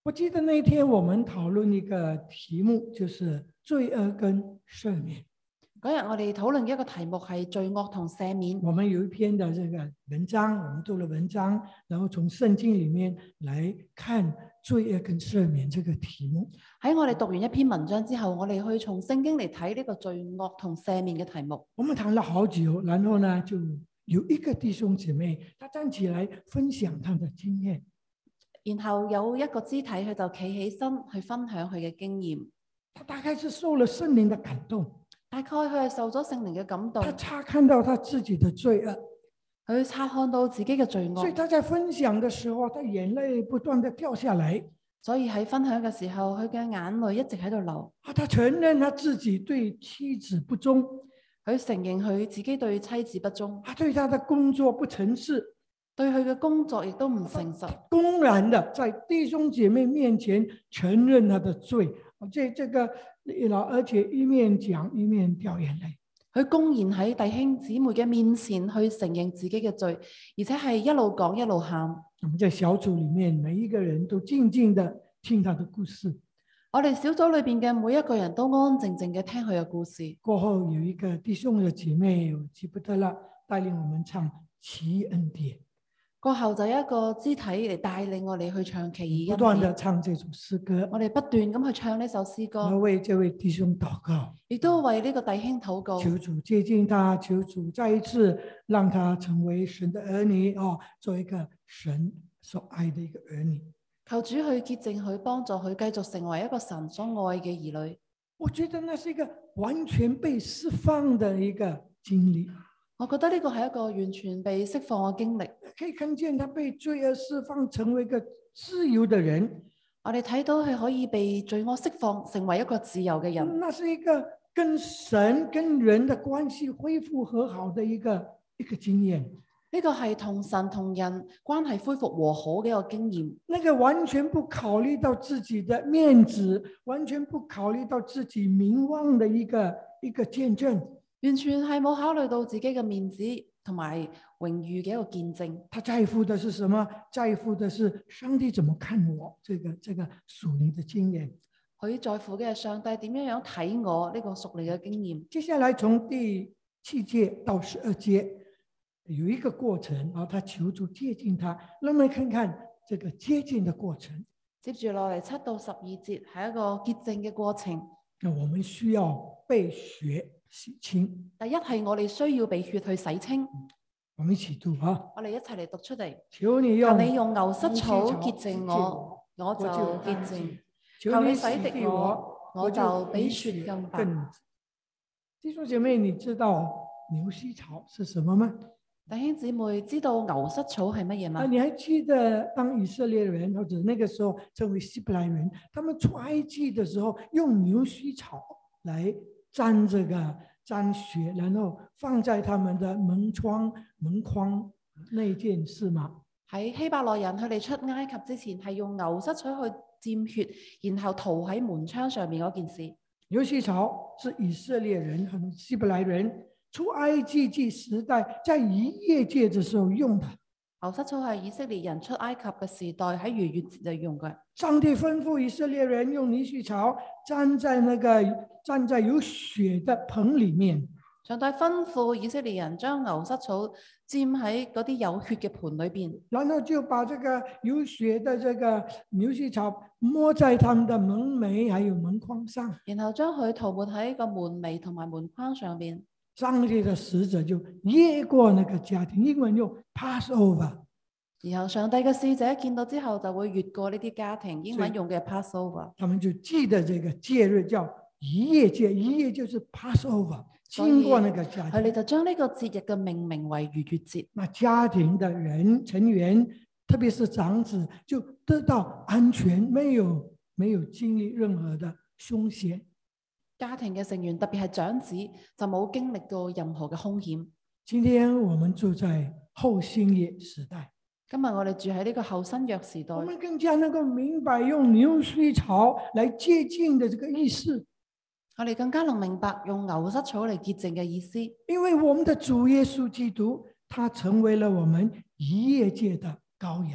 我記得那天我們討論一個題目，就是罪惡跟赦免。
嗰日我哋討論嘅一個題目係罪惡同赦免。
我們有一篇的這個文章，我們讀了文章，然後從聖經裏面來看罪惡跟赦免這個題目。
喺我哋讀完一篇文章之後，我哋去從聖經嚟睇呢個罪惡同赦免嘅題目。
我們談了好久，然後呢就有一個弟兄姐妹，他站起來分享他的經驗。
然後有一個肢體，佢就企起身去分享佢嘅經驗。
他大概是受了聖靈的感動。
大概佢係受咗聖靈嘅感動，
他察看到他自己的罪惡，
佢察看到自己嘅罪惡，
所以他在分享的時候，他眼淚不斷地掉下來。
所以喺分享嘅時候，佢嘅眼淚一直喺度流。
啊，他承認他自己對妻子不忠，
佢承認佢自己對妻子不忠，
他對他的工作不誠實，
對佢嘅工作亦都唔誠實，
公然的在弟兄姐妹面前承認他的罪。這這個。而且一面講一面掉眼淚，
佢公然喺弟兄姊妹嘅面前去承認自己嘅罪，而且係一路講一路喊。
我們在小組裏面，每一個人都靜靜的聽他的故事。
我哋小組裏邊嘅每一個人都安安靜靜嘅聽佢嘅故事。
過後有一個弟兄嘅姐妹，我記不得了，帶領我們唱奇異恩典。
過後就有一個肢體嚟帶領我哋去唱奇異恩典，
不斷地唱這首詩歌。
我哋不斷咁去唱呢首詩歌。
我為這位弟兄禱告，
亦都為呢個弟兄禱告。
求主接近他，求主再一次讓他成為神的兒女哦，做一個神所愛的一個兒女。
求主去潔淨佢，幫助佢繼續成為一個神所愛嘅兒女。
我覺得那是一個完全被釋放的一個經歷。
我覺得呢個係一個完全被釋放嘅經歷，
可以看見他被罪惡釋放，成為一個自由的人。
我哋睇到係可以被罪惡釋放，成為一個自由嘅人。
那是一個跟神跟人的關係恢復和好的一個一個經驗。
呢個係同神同人關係恢復和好嘅一個經驗。
那個完全不考慮到自己的面子，完全不考慮到自己名望的一個一個見證。
完全係冇考慮到自己嘅面子同埋榮譽嘅一個見證。
他在乎的是什麼？在乎的是上帝怎麼看我？這個這個屬靈的經驗。
佢在乎嘅係上帝點樣樣睇我呢個屬靈嘅經驗。
接下來從第七節到十二節有一個過程，然後他求主接近他。讓我們看看這個接近的過程。
接住落嚟七到十二節係一個潔淨嘅過程。
那我們需要被血洗清。
第一係我哋需要被血去洗清。
我們一起讀啊！
我哋一齊嚟讀出嚟。
求你用，
求你用牛膝草潔淨我，我就潔淨。求你洗滌我，我就比雪更白。
弟兄姐妹，你知道牛膝草是什麼嗎？
弟兄姊妹，知道牛膝草係乜嘢嗎？
啊，你還記得當以色列人或者那個時候稱為希伯來人，他們出埃及的時候用牛膝草來沾這個沾血，然後放在他們的門窗門框那件事嗎？
喺希伯來人佢哋出埃及之前係用牛膝草去沾血，然後塗喺門窗上面嗰件事。
牛膝草是以色列人和希伯來人出埃及記時代在逾越節的時候用的。
牛膝草係以色列人出埃及嘅時代喺逾越節嚟用嘅。
上帝吩咐以色列人用牛膝草粘在那個粘在有血的盆裏面。
上帝吩咐以色列人將牛膝草沾喺嗰啲有血嘅盆裏邊，
然後就把這個有血的這個牛膝草抹在他們的門楣還有門框上，
然後將佢塗抹喺個門楣同埋門框上邊。
上帝的使者就越過那個家庭，英文用 pass over。
然後上帝嘅使者見到之後就會越過呢啲家庭，英文用嘅 pass over。
他們就記得這個節日叫逾越節，逾越就是 pass over，經過那個家庭。
佢哋就將呢個節日嘅命名為逾越節。
那家庭的人成員，特別是長子，就得到安全，沒有沒有經歷任何的凶險。
家庭嘅成員，特別係長子，就冇經歷過任何嘅兇險。
今天我們住在後新約時代，
今日我哋住喺呢個後新約時代，
我們更加能夠明白用牛膝草來潔淨的這個意思。
我哋更加能明白用牛膝草嚟潔淨嘅意思，
因為我們的主耶穌基督，他成為了我們逾越節的羔羊。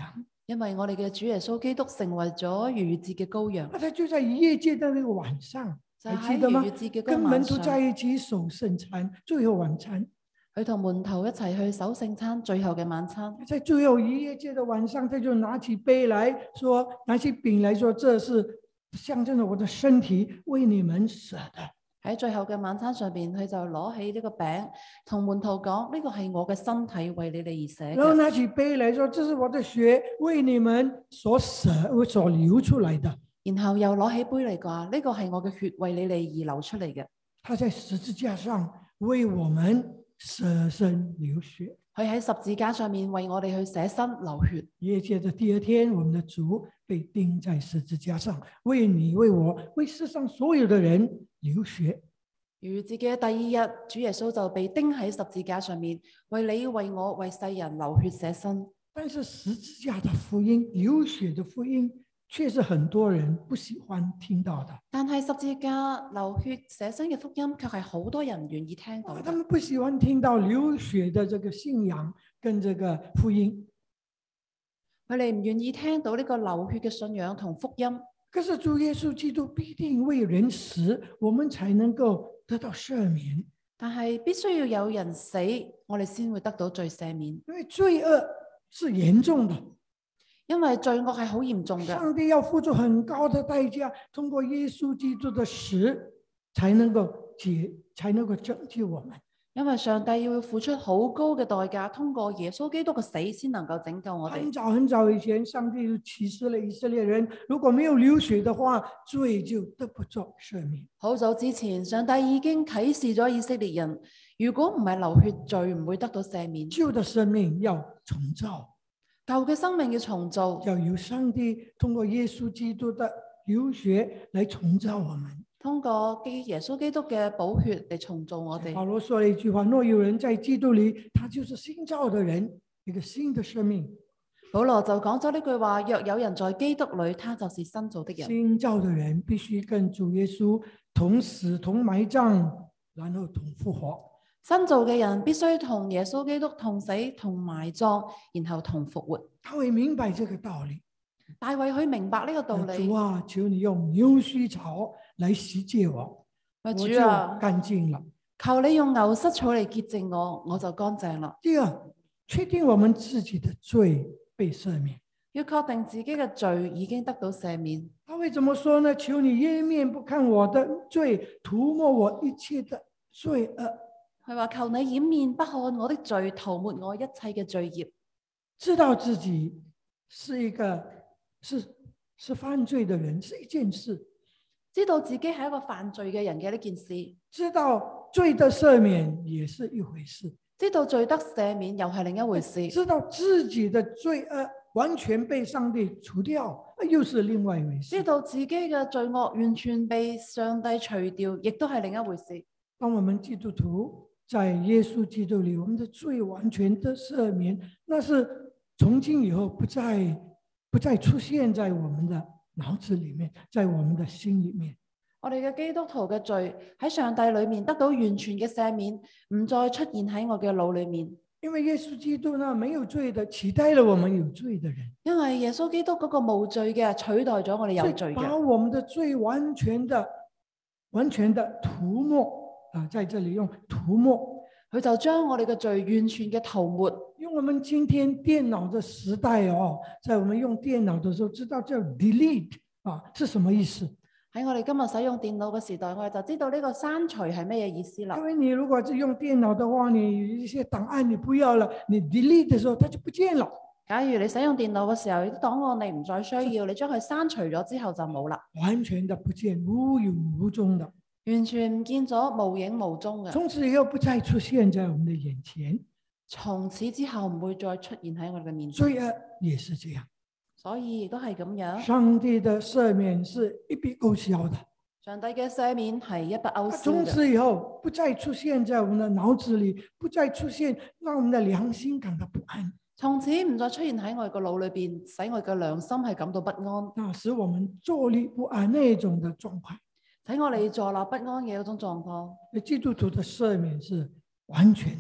因為我哋嘅主耶穌基督成為咗逾越節嘅羔羊，
那他就在逾越節的那個晚上，
就
還記得嗎？
喺逾越節嘅嗰
跟
個晚上，
門徒在一起守聖餐，最後晚餐。
佢同門徒一齊去守聖餐，最後嘅晚餐。
在最後逾越節的晚上，他就拿起杯來說，拿起餅來說，這是象徵着我的身體，為你們捨的。
喺最後嘅晚餐上邊，佢就攞起呢個餅，同門徒講：呢個係我嘅身體，為你哋而捨嘅。
然後拿起杯來說，這是我的血，為你們所捨、所流出來的。
然後又攞起杯嚟講：呢個係我嘅血，為你哋而流出嚟嘅。
他在十字架上為我們捨身流血。
佢喺十字架上面為我哋去捨身流血。
逾越節的第二天，我們的主被釘在十字架上，為你、為我、為世上所有的人流血。
逾越節嘅第二日，主耶穌就被釘喺十字架上面，為你、為我、為世人流血捨身。
但是十字架的福音，流血的福音，卻是很多人不喜歡聽到的。
但係十字架流血捨身嘅福音，卻係好多人唔願意聽到。
他們不喜歡聽到流血的這個信仰跟這個福音，
佢哋唔願意聽到呢個流血嘅信仰同福音。
可是主耶穌基督必定為人死，我們才能夠得到赦免。
但係必須要有人死，我哋先會得到罪赦免。
因為罪惡是嚴重的，
因為罪惡係好嚴重嘅。
上帝要付出很高的代價，通過耶穌基督的死，才能夠解，才能夠拯救我們。
因為上帝要付出好高嘅代價，通過耶穌基督嘅死，先能夠拯救我哋。
很早很早以前，上帝就啟示了以色列人，如果沒有流血的話，罪就得不着赦免。
好早之前，上帝已經啟示咗以色列人，如果唔係流血，罪唔會得到赦免。
舊的生命要重造，
舊嘅生命要重造，
要由上帝通過耶穌基督的流血來重造我們。
通過基耶穌基督嘅寶血嚟重造我哋。
保羅說了一句話：若有人在基督裏，他就是新造的人，一個新的生命。
保羅就講咗呢句話：若有人在基督裏，他就是新造的人。
新造的人必須跟主耶穌同死、同埋葬，然後同復活。
新造嘅人必須同耶穌基督同死、同埋葬，然後同復活。
他會明白這個道理。
大衛去明白呢個道理。
主啊，求你用牛膝草來洗潔我，
喂，主
我就
啊，
乾淨了。
求你用牛膝草嚟潔淨我，我就乾淨啦。
第二，確定我們自己的罪被赦免。
要確定自己嘅罪已經得到赦免。
他為怎麼說呢？求你掩面不看我的罪，塗抹我一切的罪惡。
佢話求你掩面不看我的罪，塗抹我一切嘅罪孽。
知道自己是一個是是犯罪的人是一件事，
知道自己係一個犯罪嘅人嘅呢件事，
知道罪的赦免也是一回事，
知道罪得赦免又係另一回事，
知道自己的罪惡完全被上帝除掉，又是另外一回事。
知道自己嘅罪惡完全被上帝除掉，亦都係另一回事。
當我們基督徒在耶穌基督裏，我們的罪完全得赦免，那是從今以後不再不再出現在我們的腦子裏面，在我們的心裏面。
我哋嘅基督徒嘅罪喺上帝裏面得到完全嘅赦免，唔再出現喺我嘅腦裏面。
因為耶穌基督呢，沒有罪的取代了我們有罪的人。
因為耶穌基督嗰個無罪嘅取代咗我哋有罪嘅，
把我們的罪完全的、完全的塗抹啊，在這裏用塗抹。
佢就將我哋嘅罪完全嘅塗抹。
用我們今天電腦的時代哦，在我們用電腦的時候，知道叫 delete 啊，是什麼意思？
喺我哋今日使用電腦嘅時代，我哋就知道呢個刪除係咩嘢意思啦。
因為你如果是用電腦的話，你有一些檔案你不要了，你 delete 的時候，它就不見了。
假如你使用電腦嘅時候，啲檔案你唔再需要，你將佢刪除咗之後就冇啦，
完全的不見，無影無蹤的，
完全唔見咗，無影無蹤嘅。
從此以後不再出現在我們的眼前。
從此之後唔會再出現喺我哋嘅面前。
罪惡也是這樣，
所以亦都係咁樣。
上帝的赦免是一筆勾銷的。
上帝嘅赦免係一筆勾銷嘅。
從此以後不再出現在我們的腦子裏，不再出現，讓我們的良心感到不安。
從此唔再出現喺我哋個腦裏邊，使我哋嘅良心係感到不安。
那使我們坐立不安那種的狀況，
使我哋坐立不安嘅嗰種狀況。
基督徒的赦免是完全的，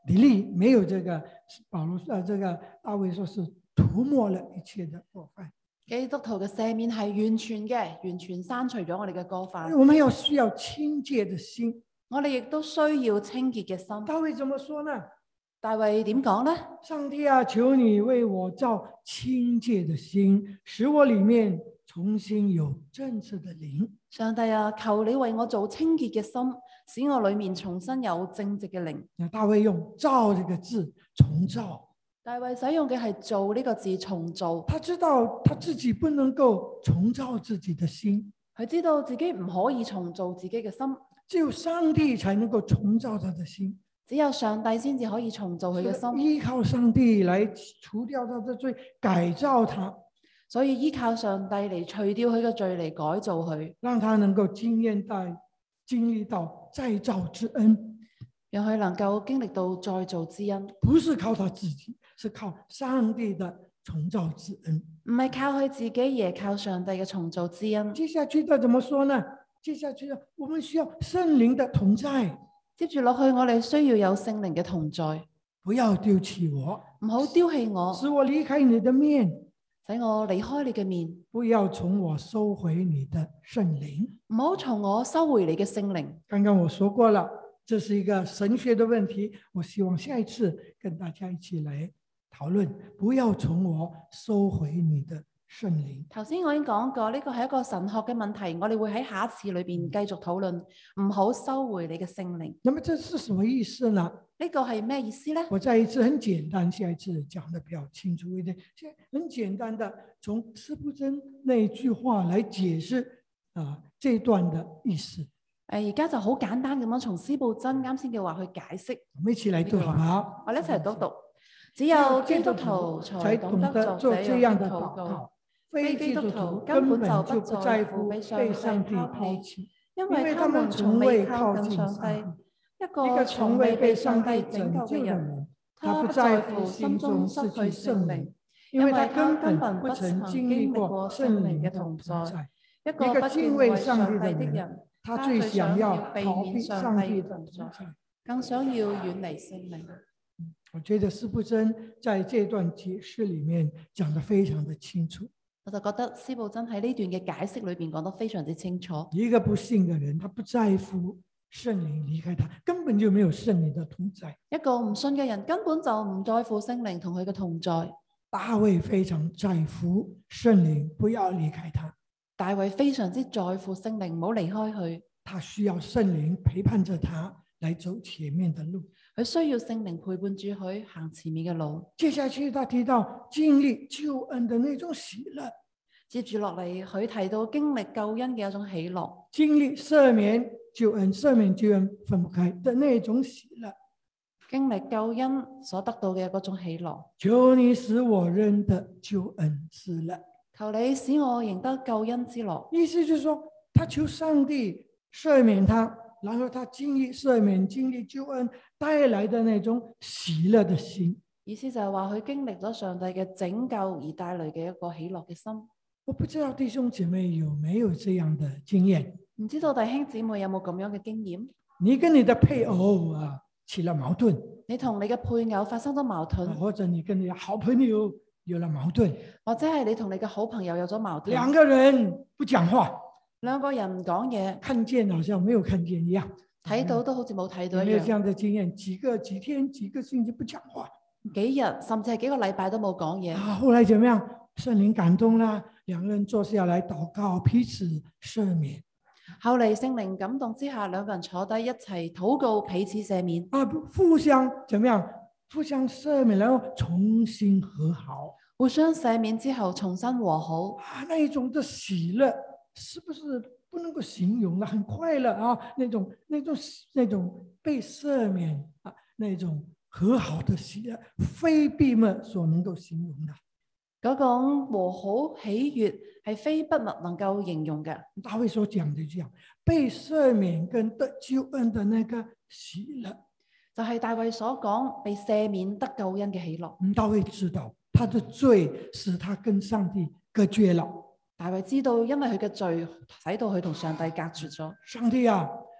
比利沒有這個保羅啊，這個大衛說是塗抹了一切的過犯。
基督徒嘅赦免係完全嘅，完全刪除咗我哋嘅過犯。
我們要需要清潔的心。
我哋亦都需要清潔嘅心。
大衛怎麼說呢？
大衛點講呢？
上帝啊，求你為我造清潔的心，使我裏面重新有正直的靈。
上帝啊，求你為我做清潔嘅心，使我裏面重新有正直嘅靈。
大衛用造這個字，重造。
大衛使用嘅係做呢個字，重造。
他知道他自己不能夠重造自己的心，
佢知道自己唔可以重造自己嘅心，
只有上帝才能夠重造他的心。
只有上帝先至可以重造佢嘅心，
依靠上帝來除掉他的罪，改造他。
所以依靠上帝嚟除掉佢嘅罪，嚟改造佢，
讓他能夠經驗到經歷到再造之恩，
讓佢能夠經歷到再造之恩。
不是靠他自己，是靠上帝的重造之恩。
唔係靠佢自己，而係靠上帝嘅重造之恩。
接下去他怎麼說呢？接下去我們需要聖靈的同在。
接住落去，我哋需要有聖靈嘅同在，
不要丟棄我，
唔好丟棄我，
使我離開你的面，
使我離開你嘅面，
不要從我收回你的聖靈，
唔好從我收回你嘅聖靈。
剛剛我說過了，這是一個神學的問題，我希望下一次跟大家一起來討論，不要從我收回你的聖靈。
頭先我已經講過，呢個係一個神學嘅問題，我哋會喺下一次裏邊繼續討論，唔好收回你嘅聖靈。
那麼這是什麼意思呢？
呢個係咩意思呢？
我再一次很簡單，下一次講得比較清楚一點。現在很簡單的從司布真那一句話來解釋啊這段的意思。
誒，而家就好簡單咁樣從司布真啱先嘅話去解釋。
我們一起來讀好唔好？
我哋一齊讀讀。只有基督徒才懂得做這樣的禱告，非基督徒根本就不在乎被上帝拋棄，因為他們從未靠近上帝。一個從未被上帝拯救嘅人，他不在乎心中失去聖靈，因為他根本不曾經歷過聖靈嘅同在。一個不敬畏上帝的人，他最想要避免上帝嘅同在，更想要遠離聖靈。
我覺得司布真在這段解釋裏面講得非常的清楚。
我就覺得司布真喺呢段嘅解釋裏邊講得非常之清楚。
一個不信嘅人，他不在乎聖靈離開他，根本就沒有聖靈的同在。
一個唔信嘅人根本就唔在乎聖靈同佢嘅同在。
大衛非常在乎聖靈不要離開他。
大衛非常之在乎聖靈唔好離開佢。
他需要聖靈陪伴着他來走前面的路。
佢需要聖靈陪伴住佢行前面嘅路。
接下去他提到經歷救恩的那種喜樂。
接住落嚟，佢提到經歷救恩嘅一種喜樂。
經歷赦免救恩，赦免救恩分不開的那種喜樂。
經歷救恩所得到嘅嗰種喜樂。
求你使我認得救恩之樂。
求你使我認得救恩之樂。
意思就是說，他求上帝赦免他。然後他經歷赦免、經歷救恩帶來的那種喜樂的心，
意思就係話佢經歷咗上帝嘅拯救而帶來嘅一個喜樂嘅心。
我不知道弟兄姐妹有沒有這樣的經驗？
唔知道弟兄姊妹有冇咁樣嘅經驗？
你跟你的配偶啊起了矛盾，
你同你嘅配偶發生咗矛盾，
或者你跟你的好朋友有了矛盾，
或者係你同你嘅好朋友有咗矛盾，
兩個人不講話。
兩個人唔講嘢，
看見好像沒有看見一樣，
睇到都好似冇睇到一樣。
有沒有這樣的經驗？幾個幾天、幾個星期不講話，
幾日甚至係幾個禮拜都冇講嘢。
啊，後來怎麼樣？聖靈感動啦，兩個人坐下來禱告，彼此赦免。
後嚟聖靈感動之下，兩個人坐低一齊禱告，彼此赦免。
啊，互相怎麼樣？互相赦免，然後重新和好。
互相赦免之後，重新和好。
啊，那一種的喜樂。是不是不能夠形容的？很快樂啊，那種、那種、那種被赦免啊，那種和好的喜樂，非筆墨所能夠形容的。
嗰種和好喜悅係非筆墨能夠形容嘅。
大衛所講的這樣，被赦免跟得救恩的那個喜樂，
就係大衛所講被赦免得救恩嘅喜樂。
大衛知道他的罪使他跟上帝隔絕了。
大衛知道，因為佢嘅罪使到佢同上帝隔絕咗。
上帝啊，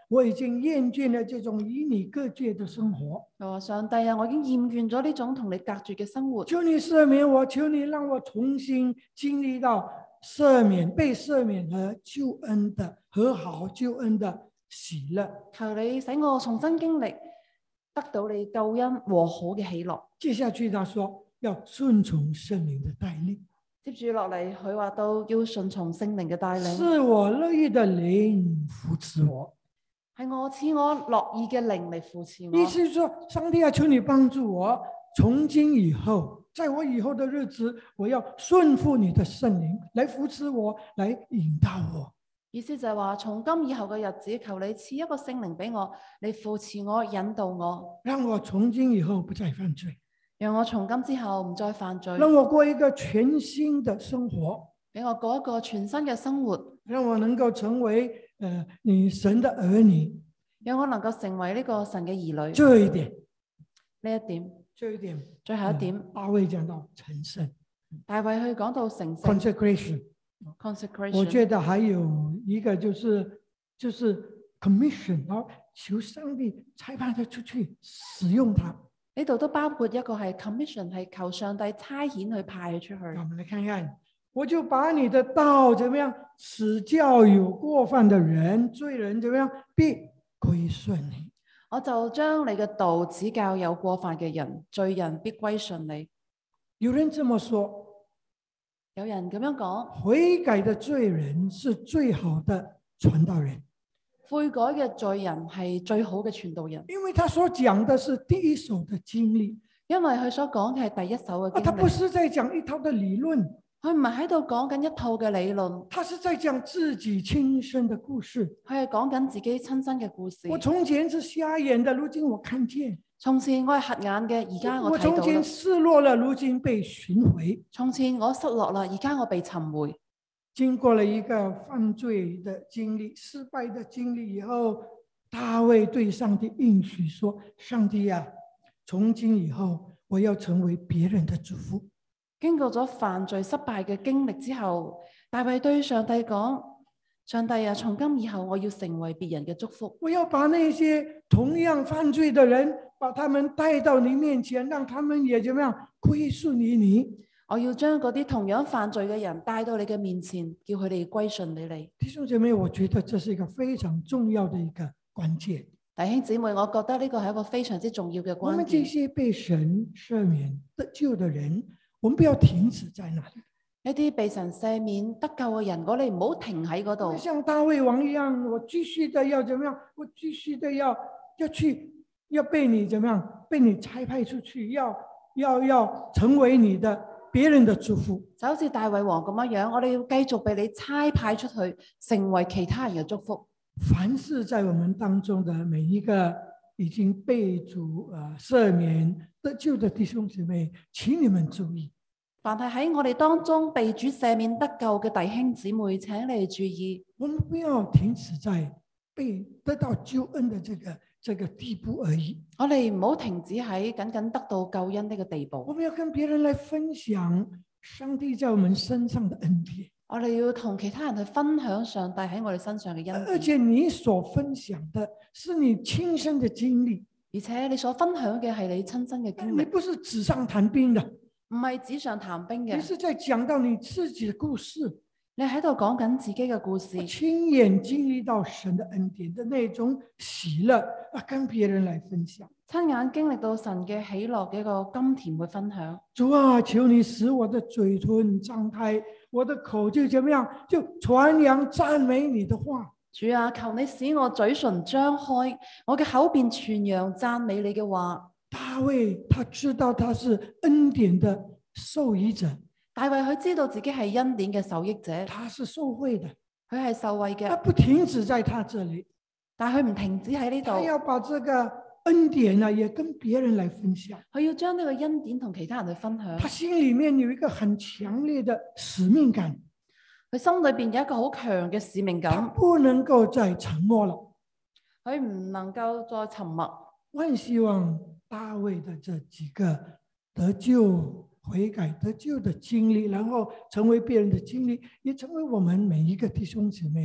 我已經厭倦了這種與你隔絕的生活。
佢話上帝啊，我已經厭倦咗呢種同你隔絕嘅生活。
求你赦免我，求你讓我重新經歷到赦免、被赦免和救恩的和好、救恩的喜樂。
求你使我重新經歷得到你救恩和好嘅喜樂。
接下去他說要順從聖靈的帶領。
接住落嚟，佢話到要順從聖靈嘅帶領。
是我樂意的靈扶持我，
係我賜我樂意嘅靈嚟扶持我。
意思是說，上帝啊，求你幫助我，從今以後，在我以後的日子，我要順服你的聖靈來扶持我，來引導我。
意思就係話，從今以後嘅日子，求你賜一個聖靈俾我，你扶持我、引導我，
讓我從今以後不再犯罪。
讓我從今之後唔再犯罪，
讓我過一個全新的生活，
俾我過一個全新嘅生活，
讓我能夠成為呃你神的兒女，
讓我能夠成為呢個神嘅兒女。
這一點，
呢一點，
這一點，
最後一點，
大衛講到成聖，
大衛去講到成聖
consecration。
consecration。
我覺得還有一個就是就是 commission，然後求上帝差派他出去使用他。
呢度都包括一個係 commission，係求上帝差遣去派佢出去。
我們來看看，我就把你的道怎麼樣指教有過犯的人，罪人怎麼樣必歸順你。
我就將你嘅道指教有過犯嘅人，罪人必歸順你。
有人這麼說，
有人咁樣講，
悔改的罪人是最好的傳道人。
悔改嘅罪人係最好嘅傳道人，
因為他所講的是第一手的經歷，
因為佢所講嘅係第一手嘅經歷。
他不是在講一套的理論，
佢唔係喺度講緊一套嘅理論，
他是在講自己親身的故事。
佢係講緊自己親身嘅故事。
我從前是瞎眼的，如今我看見；
從前我係瞎眼嘅，而家我睇到啦。
我從前失落了，如今被尋回。
從前我失落啦，而家我被尋回。
經過了一個犯罪的經歷、失敗的經歷以後，大衛對上帝應許說：上帝啊，從今以後我要成為別人的祝福。
經過咗犯罪失敗嘅經歷之後，大衛對上帝講：上帝啊，從今以後我要成為別人嘅祝福。
我要把那些同樣犯罪的人，把他們帶到你面前，讓他們也怎麼樣歸順於你。
我要將嗰啲同樣犯罪嘅人帶到你嘅面前，叫佢哋歸順你嚟。
弟兄姐妹，我覺得這是一個非常重要的一個關鍵。
弟兄姊妹，我覺得呢個係一個非常之重要嘅關鍵。
我們這些被神赦免得救的人，我們不要停止在那裡。
一啲被神赦免得救嘅人，我哋唔好停喺嗰度。
像大衛王一樣，我繼續的要怎麼樣？我繼續的要要去，要被你怎麼樣？被你差派出去，要要要成為你的。別人的祝福
就好似大衛王咁樣樣，我哋要繼續被你差派出去，成為其他人嘅祝福。
凡是在我們當中的每一個已經被主啊赦免得救的弟兄姊妹，請你們注意。
凡係喺我哋當中被主赦免得救嘅弟兄姊妹，請你注意，
我們不要停止在被得到救恩的這個這個地步而已。
我哋唔好停止喺僅僅得到救恩呢個地步。
我們要跟別人來分享上帝在我們身上的恩典。
我哋要同其他人去分享上帝喺我哋身上嘅恩典。
而且你所分享的是你親身的經歷，
而且你所分享嘅係你親身嘅經歷，
你不是紙上談兵的，
唔係紙上談兵嘅。
你是在講到你自己的故事。
你喺度講緊自己嘅故事，
親眼經歷到神的恩典的那種喜樂啊，跟別人來分享。
親眼經歷到神嘅喜樂嘅一個甘甜去分享。
主啊，求你使我的嘴唇張開，我的口就怎麼樣，就傳揚讚美你的話。
主啊，求你使我嘴唇張開，我嘅口便傳揚讚美你嘅話。
大衛他知道他是恩典的受益者。
大衛佢知道自己係恩典嘅受益者，
他是受惠的，
佢係受惠嘅。
他不停止在他這裏，
但係佢唔停止喺呢度，
他要把這個恩典呢，也跟別人來分享。
佢要將呢個恩典同其他人去分享。
他心裏面有一個很強烈的使命感，
佢心裏邊有一個好強嘅使命感，
他不能夠再沉默了，
佢唔能夠再沉默。
我很希望大衛的這幾個得救、悔改得救的經歷，然後成為別人的經歷，也成為我們每一個弟兄姊妹的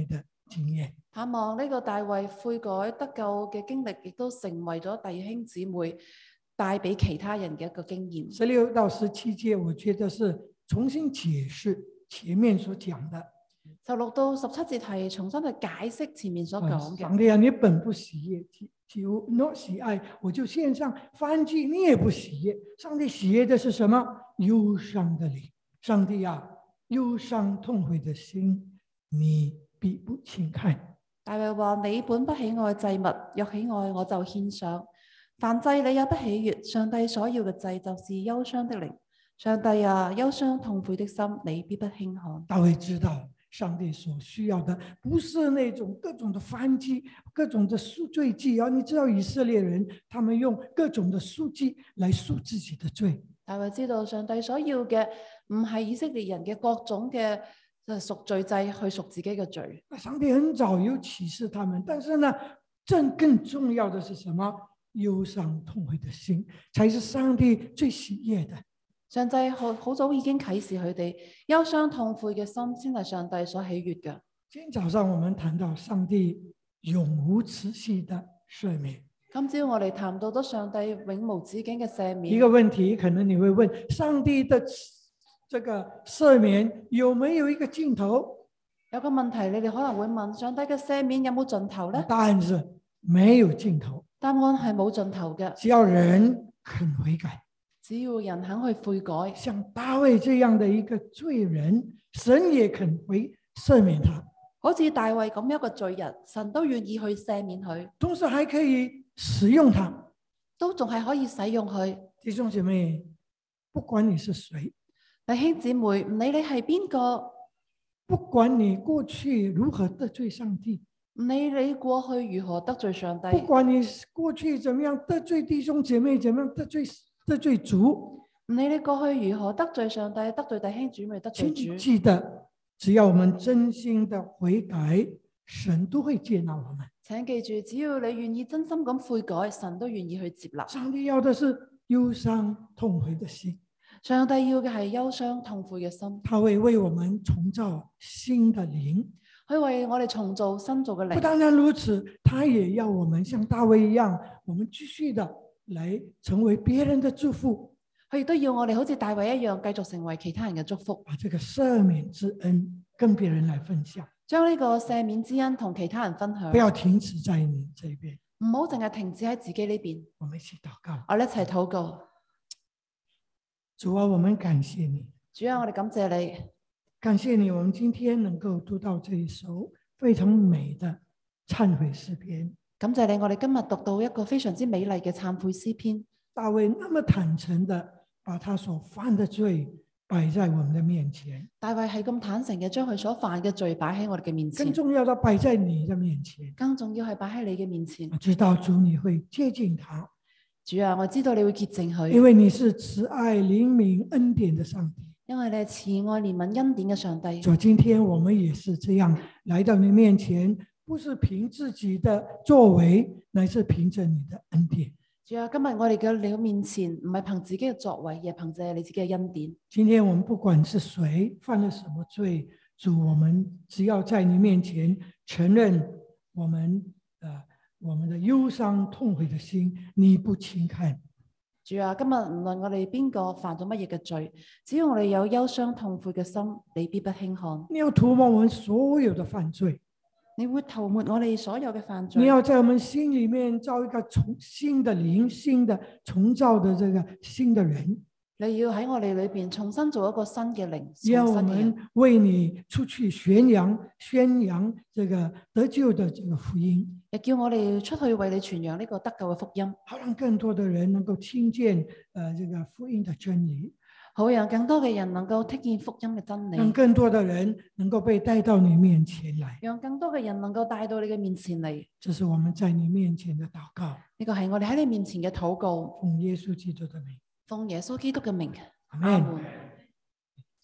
經驗。
盼望呢個大衛悔改得救嘅經歷，亦都成為咗弟兄姊妹帶俾其他人嘅一個經驗。
十六到十七節，我覺得是重新解釋前面所講的。
十六到十七節係重新去解釋前面所講嘅。
上帝啊，你本不喜悅，就若喜愛，我就獻上燔祭，你也不喜悅。上帝喜悅的是什麼？憂傷的靈。上帝啊，憂傷痛悔的心，你必不輕看。
大衛話：你本不喜愛祭物，若喜愛，我就獻上。燔祭你也不喜悅。上帝所要嘅祭就是憂傷的靈。上帝啊，憂傷痛悔的心，你必不輕看。
大衛知道，上帝所需要的不是那種各種的燔祭、各種的贖罪祭啊！你知道以色列人，他們用各種的贖祭來贖自己的罪。
大衛知道，上帝所要嘅唔係以色列人嘅各種嘅贖罪祭去贖自己嘅罪。
上帝很早有啟示他們，但是呢，正更重要的是什麼？憂傷痛悔的心，才是上帝最喜悅的。
上帝好好早已經啟示佢哋，憂傷痛悔嘅心先係上帝所喜悅嘅。
今天早上我們談到上帝永無止息的赦免。
今朝我哋談到咗上帝永無止境嘅赦免。
一個問題，可能你會問：上帝的這個赦免有沒有一個盡頭？
有個問題，你哋可能會問：上帝嘅赦免有冇盡頭呢？
答案是沒有盡頭。
答案係冇盡頭嘅。
只要人肯悔改，
只要人肯去悔改，
像大衛這樣的一個罪人，神也肯回赦免他。
好似大衛咁一個罪人，神都願意去赦免佢，
同時還可以使用他，
都仲係可以使用佢。
弟兄姐妹，不管你是誰，
弟兄姊妹，唔理你係邊個，
不管你過去如何得罪上帝，
唔理你過去如何得罪上帝，
不管你過去怎麼樣得罪弟兄姐妹，怎麼樣得罪得罪主，
唔理你過去如何得罪上帝，得罪弟兄姊妹，得罪主。
記得，只要我們真心的悔改，神都會接納我們。
請記住，只要你願意真心咁悔改，神都願意去接納。
上帝要的是憂傷痛悔的心，
上帝要嘅係憂傷痛悔嘅心。
他會為我們重造新的靈，
佢為我哋重造新造嘅靈。
不單單如此，他也要我們像大衛一樣，我們繼續的來成為別人的祝福。
佢亦都要我哋好似大衛一樣，繼續成為其他人嘅祝福，
把這個赦免之恩跟別人來分享，
將呢個赦免之恩同其他人分享。
不要停止在你這邊，
唔好淨係停止喺自己呢邊。
我們一起禱告。
我哋一齊禱告。
主啊，我們感謝你。
主啊，我哋感謝你，
感謝你，我們今天能夠讀到這一首非常美的懺悔詩篇。
感謝你，我哋今日讀到一個非常之美麗嘅懺悔詩篇。
大衛那麼坦誠的把他所犯的罪擺在我們的面前，
大衛係咁坦誠嘅將佢所犯嘅罪擺喺我哋嘅面前，
更重要的擺在你的面前，
更重要係擺喺你嘅面前。
我知道主你會接近他，
主啊，我知道你會潔淨佢，
因為你是慈愛憐憫恩典的上帝，
因為你係慈愛憐憫恩典嘅上帝。
所以今天我們也是這樣來到你面前，不是憑自己的作為，乃是憑着你的恩典。
主啊，今日我哋嘅你嘅面前，唔係憑自己嘅作為，而係憑借你自己嘅恩典。
今天我們不管是誰犯了什麼罪，主，我們只要在你面前承認我們呃我們的憂傷痛悔的心，你不輕看。
主啊，今日唔論我哋邊個犯咗乜嘢嘅罪，只要我哋有憂傷痛悔嘅心，你必不輕看。
你要塗抹我們所有的犯罪，
你會塗抹我哋所有嘅犯罪。
你要在我們心裏面造一個重新的靈，新的重造的這個新的人。
你要喺我哋裏邊重新做一個新嘅靈，
要我們為你出去宣揚宣揚這個得救的這個福音，
亦叫我哋出去為你傳揚呢個得救嘅福音，
好讓更多的人能夠聽見呃這個福音的真理，
好讓更多嘅人能夠聽見福音嘅真理，
讓更多的人能夠被帶到你面前來，
讓更多嘅人能夠帶到你嘅面前嚟。
這是我們在你面前的禱告，
呢個係我哋喺你面前嘅禱告，
奉耶穌基督的名，
奉耶穌基督嘅名，
阿們。